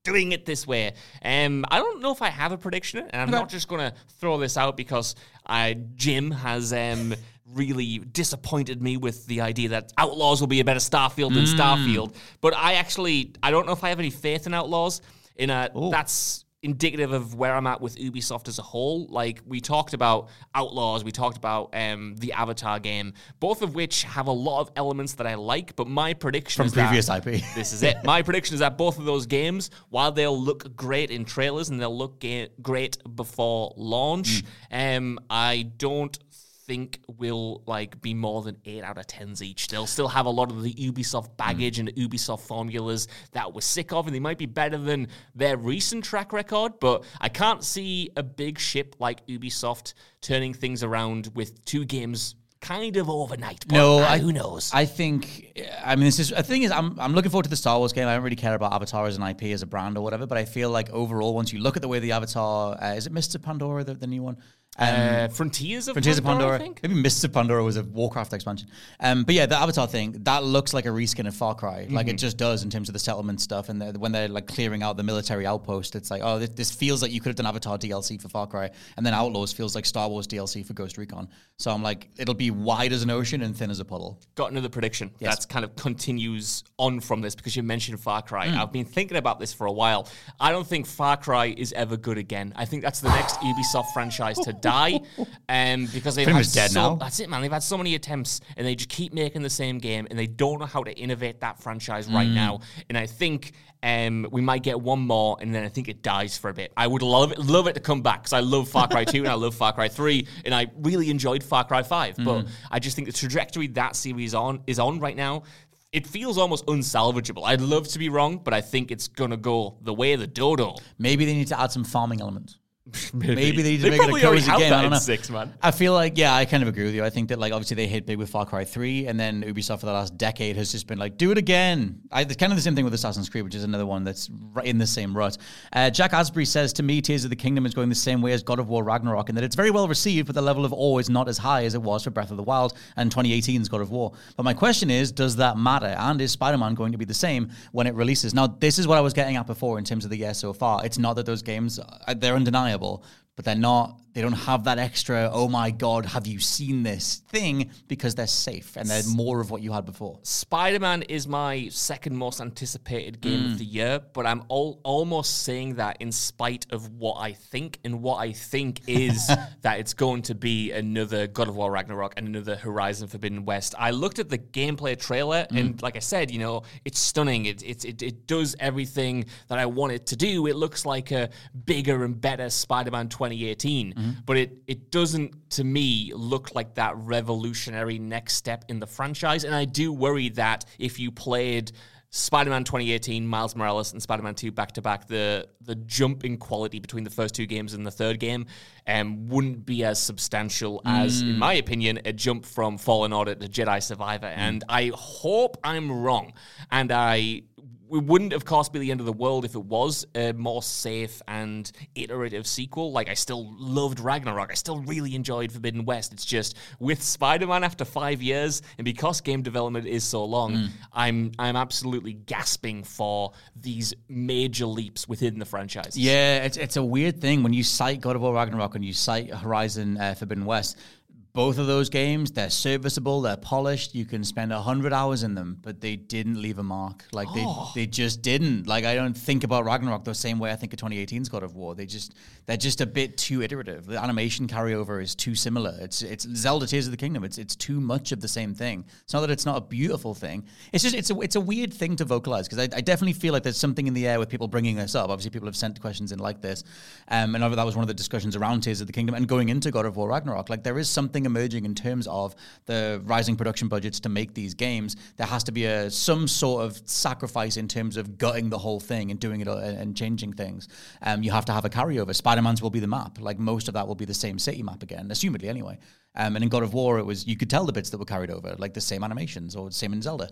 doing it this way. Um, I don't know if I have a prediction, and I'm okay. not just going to throw this out because I, Jim has um, really disappointed me with the idea that Outlaws will be a better Starfield than mm. Starfield. But I actually, I don't know if I have any faith in Outlaws. In a Ooh. That's indicative of where I'm at with Ubisoft as a whole. Like, we talked about Outlaws, we talked about um, the Avatar game, both of which have a lot of elements that I like, but my prediction From is previous that, I P. This is it. My prediction is that both of those games, while they'll look great in trailers and they'll look ga- great before launch, mm. um, I don't think will like be more than eight out of tens each. They'll still have a lot of the Ubisoft baggage mm. and the Ubisoft formulas that we're sick of, and they might be better than their recent track record, but I can't see a big ship like Ubisoft turning things around with two games kind of overnight. But no, uh, I, who knows? I think, I mean, this is, the thing is, I'm I'm looking forward to the Star Wars game. I don't really care about Avatar as an I P, as a brand or whatever, but I feel like overall, once you look at the way the Avatar, uh, is it Mists of Pandora, the, the new one? Um, uh, Frontiers of Frontiers Pandora, of Pandora. I think? Maybe Mists of Pandora was a Warcraft expansion. Um, but yeah, the Avatar thing, that looks like a reskin of Far Cry. Mm-hmm. Like it just does in terms of the settlement stuff. And the, when they're like clearing out the military outpost, it's like, oh, this, this feels like you could have done Avatar D L C for Far Cry. And then Outlaws feels like Star Wars D L C for Ghost Recon. So I'm like, it'll be wide as an ocean and thin as a puddle. Got another prediction yes. that kind of continues on from this because you mentioned Far Cry. Mm. I've been thinking about this for a while. I don't think Far Cry is ever good again. I think that's the next Ubisoft franchise to die. Um, because they've Pretty had much dead so, now. That's it, man. They've had so many attempts, and they just keep making the same game, and they don't know how to innovate that franchise right Mm. now. And I think um, we might get one more, and then I think it dies for a bit. I would love it, love it to come back because I love Far Cry two and I love Far Cry three, and I really enjoyed Far Cry five. Mm. But I just think the trajectory that series on is on right now. It feels almost unsalvageable. I'd love to be wrong, but I think it's gonna go the way of the dodo. Maybe they need to add some farming elements. Maybe. Maybe they need to they make it a cozy have game. That I don't in know. Six, man. I feel like, yeah, I kind of agree with you. I think that, like, obviously they hit big with Far Cry three, and then Ubisoft for the last decade has just been like, do it again. I, it's kind of the same thing with Assassin's Creed, which is another one that's right in the same rut. Uh, Jack Asbury says, to me, Tears of the Kingdom is going the same way as God of War Ragnarok, in that it's very well received, but the level of awe is not as high as it was for Breath of the Wild and twenty eighteen's God of War. But my question is, does that matter? And is Spider-Man going to be the same when it releases? Now, this is what I was getting at before in terms of the year so far. It's not that those games, they're undeniable, but they're not, they don't have that extra, oh my God, have you seen this thing, because they're safe and they're more of what you had before. Spider-Man is my second most anticipated game mm. of the year, but I'm all, almost saying that in spite of what I think, and what I think is that it's going to be another God of War Ragnarok and another Horizon Forbidden West. I looked at the gameplay trailer, mm. and like I said, you know, it's stunning. It, it, it, it does everything that I want it to do. It looks like a bigger and better Spider-Man twenty eighteen. Mm-hmm. But it, it doesn't, to me, look like that revolutionary next step in the franchise. And I do worry that if you played Spider-Man twenty eighteen, Miles Morales, and Spider-Man two back-to-back, the the jump in quality between the first two games and the third game um, wouldn't be as substantial as, mm. in my opinion, a jump from Fallen Order to Jedi Survivor. Mm. And I hope I'm wrong. And I... It wouldn't, of course, be the end of the world if it was a more safe and iterative sequel. Like, I still loved Ragnarok. I still really enjoyed Forbidden West. It's just, with Spider-Man after five years, and because game development is so long, mm. I'm I'm absolutely gasping for these major leaps within the franchise. Yeah, it's it's a weird thing. When you cite God of War Ragnarok and you cite Horizon uh, Forbidden West, both of those games, they're serviceable, they're polished, you can spend one hundred hours in them, but they didn't leave a mark. Like, oh. they they just didn't. Like, I don't think about Ragnarok the same way I think of twenty eighteen's God of War. They just, they're just a bit too iterative. The animation carryover is too similar. It's it's Zelda Tears of the Kingdom. It's it's too much of the same thing. It's not that it's not a beautiful thing. It's just, it's a, it's a weird thing to vocalize, because I, I definitely feel like there's something in the air with people bringing this up. Obviously, people have sent questions in like this. Um, and that was one of the discussions around Tears of the Kingdom and going into God of War Ragnarok. Like, there is something emerging in terms of the rising production budgets to make these games. There has to be a some sort of sacrifice in terms of gutting the whole thing and doing it uh, and changing things. Um, you have to have a carryover. Spider-Man's will be the map. Like, most of that will be the same city map again, assumedly anyway. Um, and in God of War, it was, you could tell the bits that were carried over, like the same animations, or same in Zelda.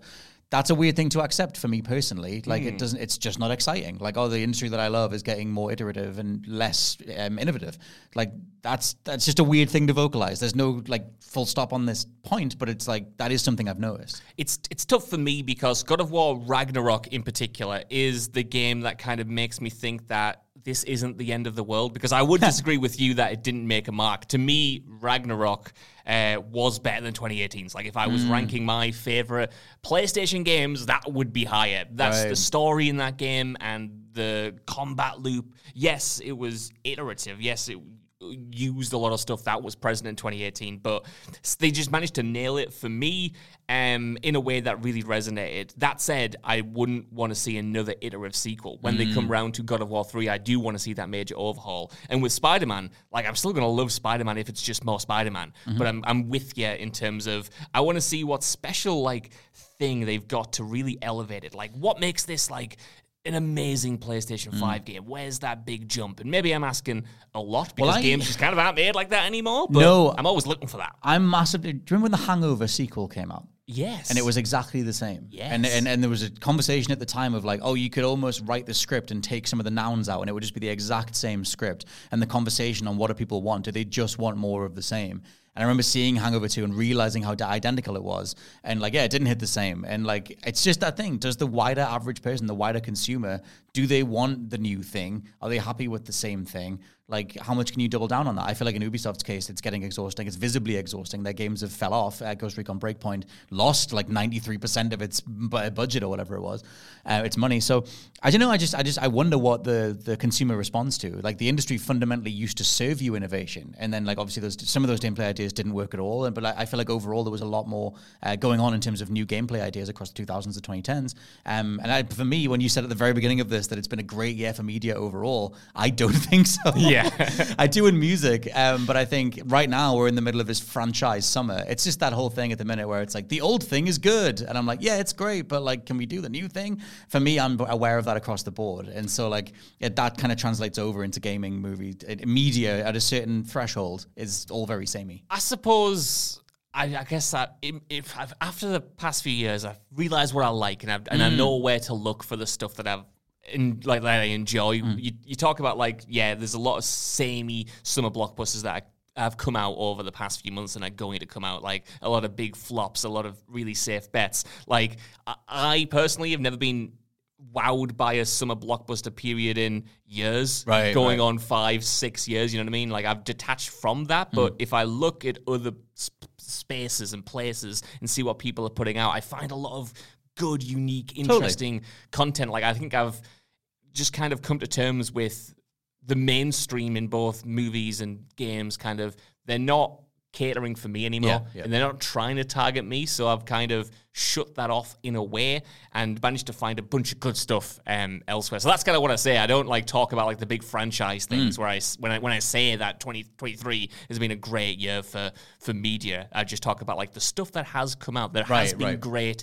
that's a weird thing to accept for me personally. Like, mm. it doesn't, it's just not exciting. Like, oh, the industry that I love is getting more iterative and less um, innovative. Like, that's that's just a weird thing to vocalize. There's no, like, full stop on this point, but it's like, that is something I've noticed. It's it's tough for me because God of War Ragnarok in particular is the game that kind of makes me think that this isn't the end of the world, because I would disagree with you that it didn't make a mark. To me, Ragnarok uh, was better than twenty eighteen's. Like, if I was mm. ranking my favorite PlayStation games, that would be higher. That's right. The story in that game and the combat loop. Yes, it was iterative. Yes, it used a lot of stuff that was present in twenty eighteen, but they just managed to nail it for me um, in a way that really resonated. That said, I wouldn't want to see another iterative sequel. When mm. they come round to God of War three, I do want to see that major overhaul. And with Spider-Man, like, I'm still going to love Spider-Man if it's just more Spider-Man, mm-hmm. but I'm, I'm with you in terms of I want to see what special, like, thing they've got to really elevate it. Like, what makes this, like, an amazing PlayStation five mm. game? Where's that big jump? And maybe I'm asking a lot because well, I, games just kind of aren't made like that anymore. But no, I'm always looking for that. I'm massively... Do you remember when the Hangover sequel came out? Yes. And it was exactly the same. Yes. And, and and there was a conversation at the time of like, oh, you could almost write the script and take some of the nouns out and it would just be the exact same script. And the conversation on what do people want? Do they just want more of the same? And I remember seeing Hangover two and realizing how identical it was. And like, yeah, it didn't hit the same. And like, it's just that thing. Does the wider average person, the wider consumer, do they want the new thing? Are they happy with the same thing? Like, how much can you double down on that? I feel like in Ubisoft's case, it's getting exhausting. It's visibly exhausting. Their games have fell off. Uh, Ghost Recon Breakpoint lost like ninety-three percent of its b- budget or whatever it was, uh, its money. So I don't know. I just, I just, I wonder what the the consumer responds to. Like, the industry fundamentally used to serve you innovation, and then like obviously those some of those gameplay ideas didn't work at all. And but I, I feel like overall there was a lot more uh, going on in terms of new gameplay ideas across the two thousands and twenty tens. Um, and I, for me, when you said at the very beginning of this that it's been a great year for media overall, I don't think so. Yeah. I do in music, um, but I think right now we're in the middle of this franchise summer. It's just that whole thing at the minute where it's like, the old thing is good. And I'm like, yeah, it's great, but like, can we do the new thing? For me, I'm aware of that across the board. And so like, it, that kind of translates over into gaming, movie, it, media at a certain threshold is all very samey. I suppose... I, I guess that if, if I've, after the past few years, I've realized what I like and, I've, and mm. I know where to look for the stuff that I've in, like that I enjoy. Mm. You, you talk about like, yeah, there's a lot of samey summer blockbusters that I, have come out over the past few months and are going to come out. Like a lot of big flops, a lot of really safe bets. Like I, I personally have never been wowed by a summer blockbuster period in years, right, going right. on five, six years. You know what I mean? Like I've detached from that, but mm. if I look at other sp- spaces and places and see what people are putting out, I find a lot of good, unique, interesting totally. content. Like I think I've just kind of come to terms with the mainstream in both movies and games. Kind of, they're not catering for me anymore, yeah, yeah. and they're not trying to target me. So I've kind of shut that off in a way and managed to find a bunch of good stuff um, elsewhere. So that's kind of what I say. I don't like talk about like the big franchise things mm. where I when I when I say that twenty twenty-three has been a great year for for media. I just talk about like the stuff that has come out that right, has been right. great.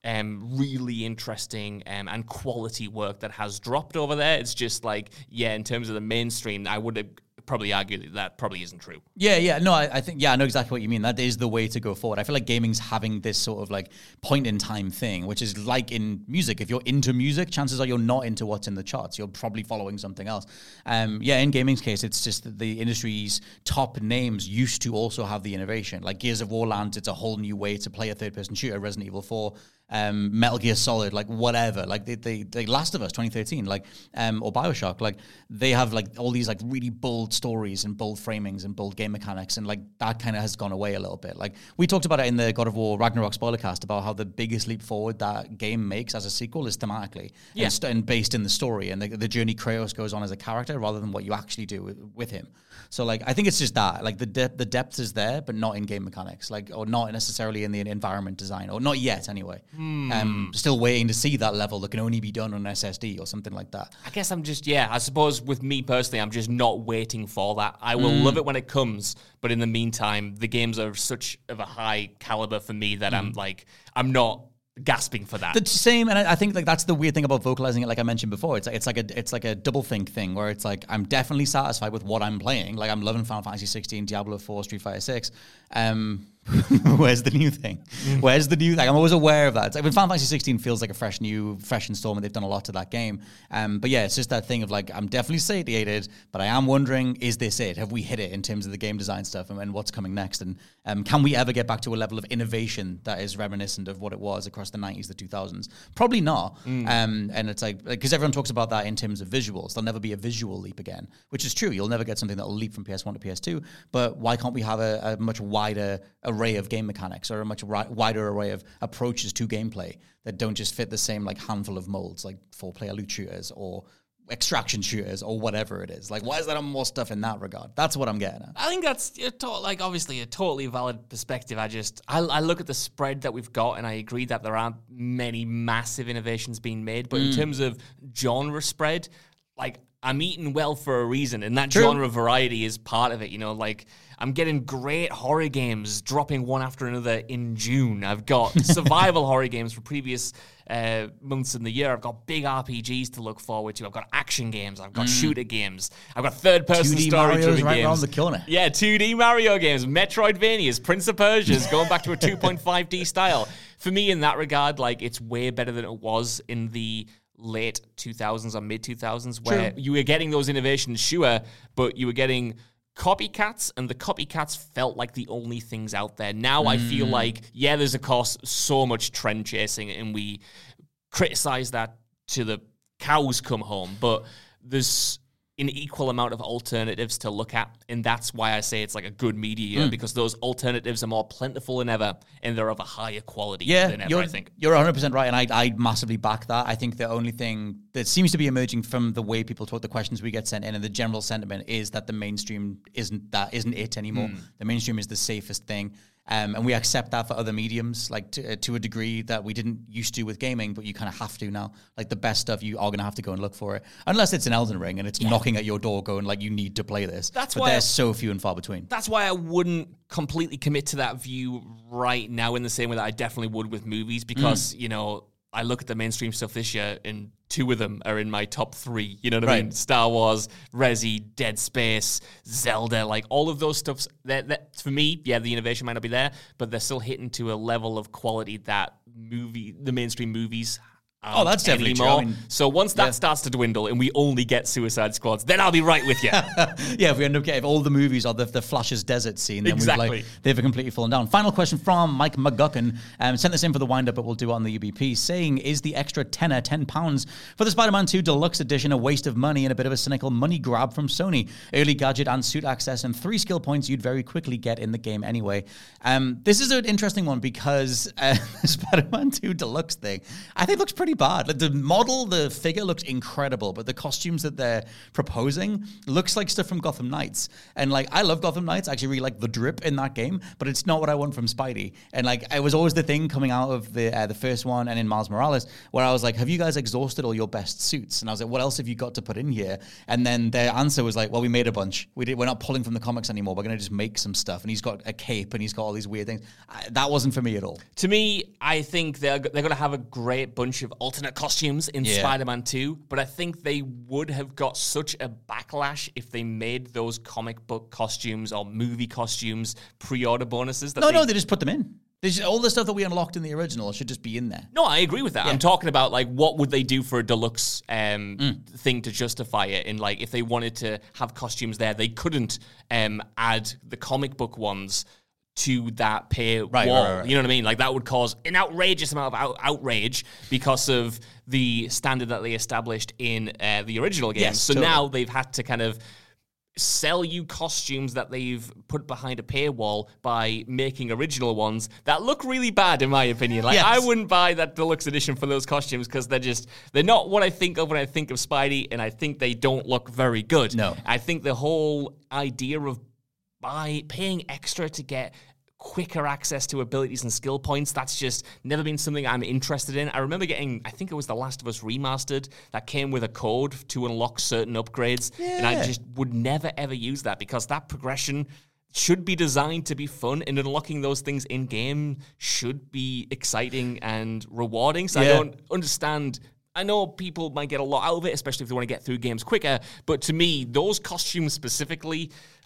Um, really interesting um, and quality work that has dropped over there. It's just like, yeah, in terms of the mainstream, I would have probably argue that that probably isn't true. Yeah, yeah. No, I, I think, yeah, I know exactly what you mean. That is the way to go forward. I feel like gaming's having this sort of like point in time thing, which is like in music. If you're into music, chances are you're not into what's in the charts. You're probably following something else. Um, yeah, in gaming's case, it's just that the industry's top names used to also have the innovation. Like Gears of War lands, it's a whole new way to play a third-person shooter. Resident Evil four, um, Metal Gear Solid, like whatever. Like they, they, they Last of Us twenty thirteen, like um, or Bioshock, like they have like all these like really bold stories and bold framings and bold game mechanics, and like that kind of has gone away a little bit. Like we talked about it in the God of War Ragnarok spoiler cast about how the biggest leap forward that game makes as a sequel is thematically, yeah. and, st- and based in the story and the, the journey Kratos goes on as a character rather than what you actually do with, with him. So like I think it's just that like the de- the depth is there, but not in game mechanics, like or not necessarily in the environment design, or not yet anyway. Mm. Um, still waiting to see that level that can only be done on an S S D or something like that. I guess I'm just yeah. I suppose with me personally, I'm just not waiting for that. I will mm. love it when it comes, but in the meantime, the games are such of a high caliber for me that mm. I'm like I'm not gasping for that. The same, and I, I think like that's the weird thing about vocalizing it. Like I mentioned before, it's like it's like a it's like a double think thing where it's like I'm definitely satisfied with what I'm playing. Like I'm loving Final Fantasy sixteen, Diablo four, Street Fighter six, um, Where's the new thing? Where's the new thing? I'm always aware of that. It's like when Final Fantasy sixteen feels like a fresh new, fresh installment. They've done a lot to that game. Um, but yeah, it's just that thing of like, I'm definitely satiated, but I am wondering, is this it? Have we hit it in terms of the game design stuff and, and what's coming next? And um, can we ever get back to a level of innovation that is reminiscent of what it was across the nineties, the two thousands? Probably not. Mm. Um, and it's like, because everyone talks about that in terms of visuals. There'll never be a visual leap again, which is true. You'll never get something that'll leap from P S one to P S two. But why can't we have a, a much wider array of game mechanics or a much ri- wider array of approaches to gameplay that don't just fit the same like handful of molds, like four-player loot shooters or extraction shooters or whatever it is? Like, why is there more stuff in that regard? That's what I'm getting at. I think that's a to- like obviously a totally valid perspective. I just I, I look at the spread that we've got, and I agree that there aren't many massive innovations being made. But mm. in terms of genre spread, like, I'm eating well for a reason, and that True. genre variety is part of it. You know, like, I'm getting great horror games dropping one after another in June. I've got survival horror games for previous uh, months in the year. I've got big R P Gs to look forward to. I've got action games. I've got mm. shooter games. I've got third-person story-driven right games. around the corner. Yeah, two D Mario games, Metroidvanias, Prince of Persia's, going back to a two point five D style. For me, in that regard, like, it's way better than it was in the late two thousands or mid two thousands, where True. you were getting those innovations, sure, but you were getting copycats, and the copycats felt like the only things out there. Now mm. I feel like, yeah, there's of course so much trend chasing, and we criticize that to the cows come home, but there's an equal amount of alternatives to look at, and that's why I say it's like a good media year, mm. because those alternatives are more plentiful than ever, and they're of a higher quality yeah, than ever, you're, I think. You're one hundred percent right, and I, I massively back that. I think the only thing that seems to be emerging from the way people talk, the questions we get sent in, and the general sentiment is that the mainstream isn't that isn't it anymore. Mm. The mainstream is the safest thing. Um, and we accept that for other mediums, like to, uh, to a degree that we didn't used to with gaming, but you kind of have to now. Like, the best stuff, you are going to have to go and look for it. Unless it's an Elden Ring and it's yeah. knocking at your door going, like, you need to play this. That's but why they're I, so few and far between. That's why I wouldn't completely commit to that view right now in the same way that I definitely would with movies, because, mm. you know, I look at the mainstream stuff this year, and two of them are in my top three. You know what right. I mean? Star Wars, Resi, Dead Space, Zelda, like all of those stuffs. That, that for me, yeah, the innovation might not be there, but they're still hitting to a level of quality that movie, the mainstream movies. Oh, that's definitely anymore. true. I mean, so once that yeah. starts to dwindle and we only get Suicide Squads, then I'll be right with you. yeah, if we end up getting all the movies are the, the Flash's desert scene, then exactly. we've like they've completely fallen down. Final question from Mike McGuckin. Um, sent this in for the wind up, but we'll do it on the U B P. Saying, is the extra tenner, ten pounds for the Spider-Man two Deluxe Edition a waste of money and a bit of a cynical money grab from Sony? Early gadget and suit access and three skill points you'd very quickly get in the game anyway. Um, this is an interesting one because uh, the Spider-Man two Deluxe thing, I think looks pretty bad. Like, the model, the figure looks incredible, but the costumes that they're proposing looks like stuff from Gotham Knights. And like, I love Gotham Knights. I actually really like the drip in that game, but it's not what I want from Spidey. And like, it was always the thing coming out of the uh, the first one and in Miles Morales, where I was like, have you guys exhausted all your best suits? And I was like, what else have you got to put in here? And then their answer was like, well, we made a bunch. We did, we're not pulling from the comics anymore. We're going to just make some stuff. And he's got a cape and he's got all these weird things. I, that wasn't for me at all. To me, I think they're, they're going to have a great bunch of alternate costumes in yeah. Spider-Man two, but I think they would have got such a backlash if they made those comic book costumes or movie costumes pre-order bonuses. That no, they, no, they just put them in. Just, all the stuff that we unlocked in the original should just be in there. No, I agree with that. Yeah. I'm talking about, like, what would they do for a deluxe um, mm. thing to justify it? And, like, if they wanted to have costumes there, they couldn't um, add the comic book ones to that pay right, wall. Right, right. You know what I mean? Like, that would cause an outrageous amount of out- outrage because of the standard that they established in uh, the original game. Yes, so totally. Now they've had to kind of sell you costumes that they've put behind a paywall by making original ones that look really bad, in my opinion. Like, yes. I wouldn't buy that deluxe edition for those costumes because they're just, they're not what I think of when I think of Spidey, and I think they don't look very good. No. I think the whole idea of by paying extra to get quicker access to abilities and skill points, that's just never been something I'm interested in. I remember getting, I think it was The Last of Us Remastered, that came with a code to unlock certain upgrades, yeah. and I just would never ever use that because that progression should be designed to be fun, and unlocking those things in-game should be exciting and rewarding, so yeah. I don't understand. I know people might get a lot out of it, especially if they want to get through games quicker, but to me, those costumes specifically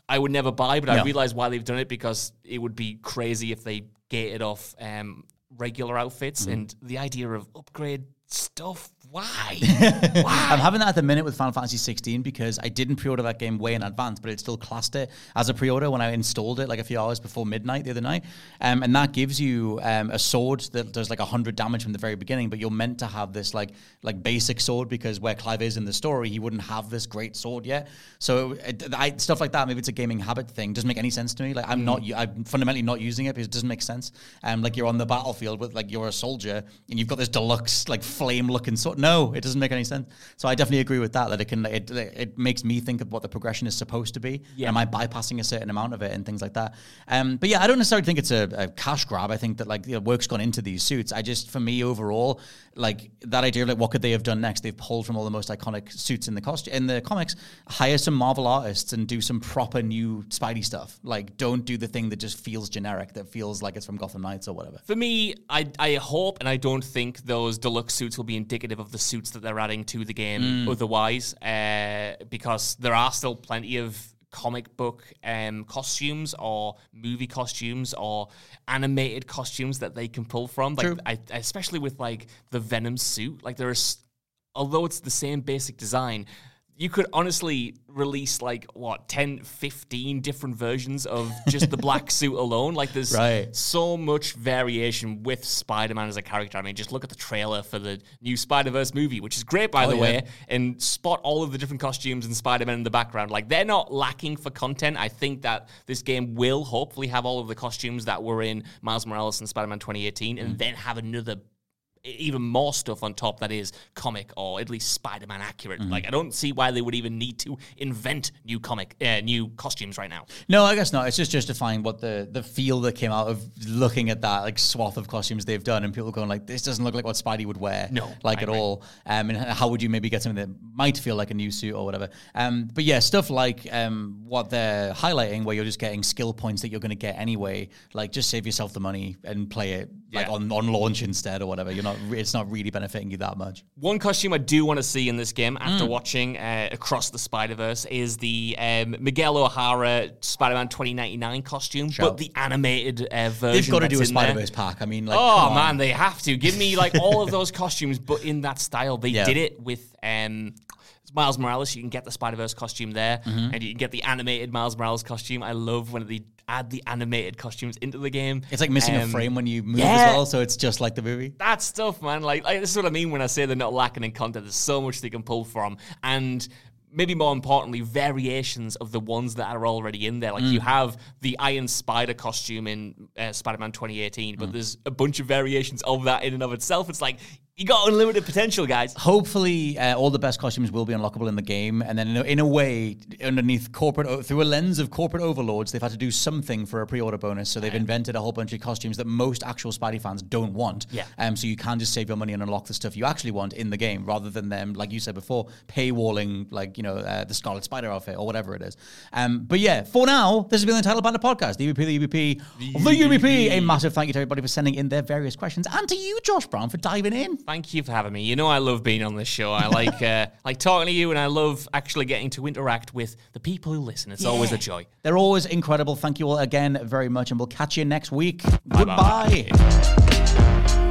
I would never buy, but No. I realize why they've done it, because it would be crazy if they gated off um, regular outfits, Mm-hmm. and the idea of upgrade stuff. Why? I'm having that at the minute with Final Fantasy sixteen because I didn't pre-order that game way in advance, but it still classed it as a pre-order when I installed it like a few hours before midnight the other night. Um, and that gives you um, a sword that does like one hundred damage from the very beginning, but you're meant to have this like like basic sword because where Clive is in the story, he wouldn't have this great sword yet. So it, I, stuff like that, maybe it's a gaming habit thing, doesn't make any sense to me. Like I'm not, I'm fundamentally not using it because it doesn't make sense. Um, like you're on the battlefield with like you're a soldier and you've got this deluxe like flame looking sword. No, it doesn't make any sense. So I definitely agree with that. That it can, it, it makes me think of what the progression is supposed to be. Yeah. Am I bypassing a certain amount of it and things like that? Um, but yeah, I don't necessarily think it's a, a cash grab. I think that like you know, work's gone into these suits. I just, for me overall, like that idea of like what could they have done next? They've pulled from all the most iconic suits in the costume in the comics. Hire some Marvel artists and do some proper new Spidey stuff. Like don't do the thing that just feels generic, that feels like it's from Gotham Knights or whatever. For me, I I hope and I don't think those deluxe suits will be indicative of the suits that they're adding to the game Mm. otherwise, uh, because there are still plenty of comic book um, costumes or movie costumes or animated costumes that they can pull from. Like, True. I, especially with like the Venom suit. Like there is, although it's the same basic design, you could honestly release like what ten, fifteen different versions of just the black suit alone. Like there's Right. so much variation with Spider-Man as a character. I mean, just look at the trailer for the new Spider-Verse movie, which is great, by Oh, the yeah. way, and spot all of the different costumes and Spider-Man in the background. Like they're not lacking for content. I think that this game will hopefully have all of the costumes that were in Miles Morales and Spider-Man twenty eighteen, and then have another even more stuff on top that is comic or at least Spider-Man accurate. Mm-hmm. Like I don't see why they would even need to invent new comic, uh, new costumes right now. No, I guess not. It's just justifying what the, the feel that came out of looking at that like swath of costumes they've done and people going like, this doesn't look like what Spidey would wear. No, like I at agree. all. Um, and how would you maybe get something that might feel like a new suit or whatever? Um, but yeah, stuff like um, what they're highlighting where you're just getting skill points that you're going to get anyway. Like just save yourself the money and play it like Yeah. on, on launch instead or whatever. You're not. It's not really benefiting you that much. One costume I do want to see in this game after Mm. watching uh, Across the Spider-Verse is the um, Miguel O'Hara Spider-Man twenty ninety-nine costume, Sure. but the animated uh, version. They've got to that's do a in there. Spider-Verse pack. I mean, like, Oh come man, on. they have to give me like all of those costumes, but in that style. They Yeah. did it with um, Miles Morales. You can get the Spider-Verse costume there, Mm-hmm. and you can get the animated Miles Morales costume. I love when they add the animated costumes into the game. It's like missing a Um, frame when you move yeah. as well, so it's just like the movie. That stuff, man. Like, like, this is what I mean when I say they're not lacking in content. There's so much they can pull from. And maybe more importantly, variations of the ones that are already in there. Like, Mm. you have the Iron Spider costume in uh, Spider-Man twenty eighteen, Mm. but there's a bunch of variations of that in and of itself. It's like, you got unlimited potential, guys. Hopefully, uh, all the best costumes will be unlockable in the game, and then in a, in a way, underneath corporate, o- through a lens of corporate overlords, they've had to do something for a pre-order bonus. So they've invented a whole bunch of costumes that most actual Spidey fans don't want. Yeah. Um. So you can just save your money and unlock the stuff you actually want in the game, rather than them, like you said before, paywalling, like you know, uh, the Scarlet Spider outfit or whatever it is. Um. But yeah, for now, this has been the Title Banter Podcast. The U B P, the U B P, the U B P. A massive thank you to everybody for sending in their various questions, and to you, Josh Brown, for diving in. Thank you for having me. You know I love being on this show. I like uh, like talking to you, and I love actually getting to interact with the people who listen. It's always a joy. They're always incredible. Thank you all again very much, and we'll catch you next week. Bye-bye. Goodbye.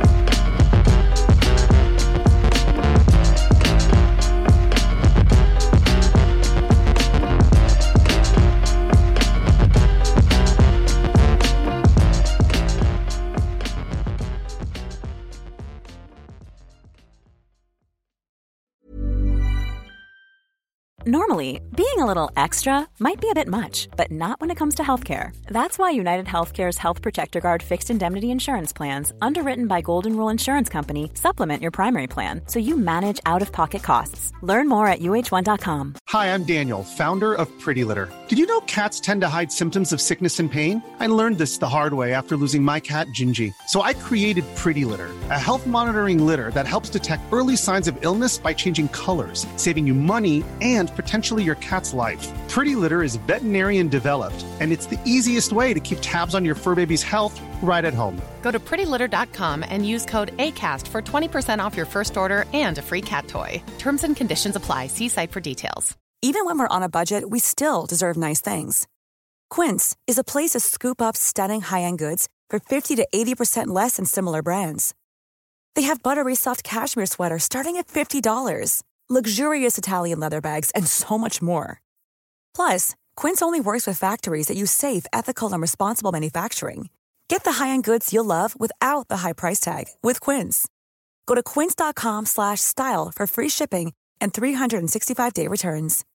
Normally, being a little extra might be a bit much, but not when it comes to healthcare. That's why United Healthcare's Health Protector Guard fixed indemnity insurance plans, underwritten by Golden Rule Insurance Company, supplement your primary plan so you manage out-of-pocket costs. Learn more at U H one dot com. Hi, I'm Daniel, founder of Pretty Litter. Did you know cats tend to hide symptoms of sickness and pain? I learned this the hard way after losing my cat, Gingy. So I created Pretty Litter, a health monitoring litter that helps detect early signs of illness by changing colors, saving you money and potentially your cat's life. Pretty Litter is veterinarian developed, and it's the easiest way to keep tabs on your fur baby's health right at home. Go to pretty litter dot com and use code ACAST for twenty percent off your first order and a free cat toy. Terms and conditions apply. See site for details. Even when we're on a budget, we still deserve nice things. Quince is a place to scoop up stunning high-end goods for fifty to eighty percent less than similar brands. They have buttery soft cashmere sweaters starting at fifty dollars, luxurious Italian leather bags, and so much more. Plus, Quince only works with factories that use safe, ethical, and responsible manufacturing. Get the high-end goods you'll love without the high price tag with Quince. Go to quince.com slash style for free shipping and three sixty-five day returns.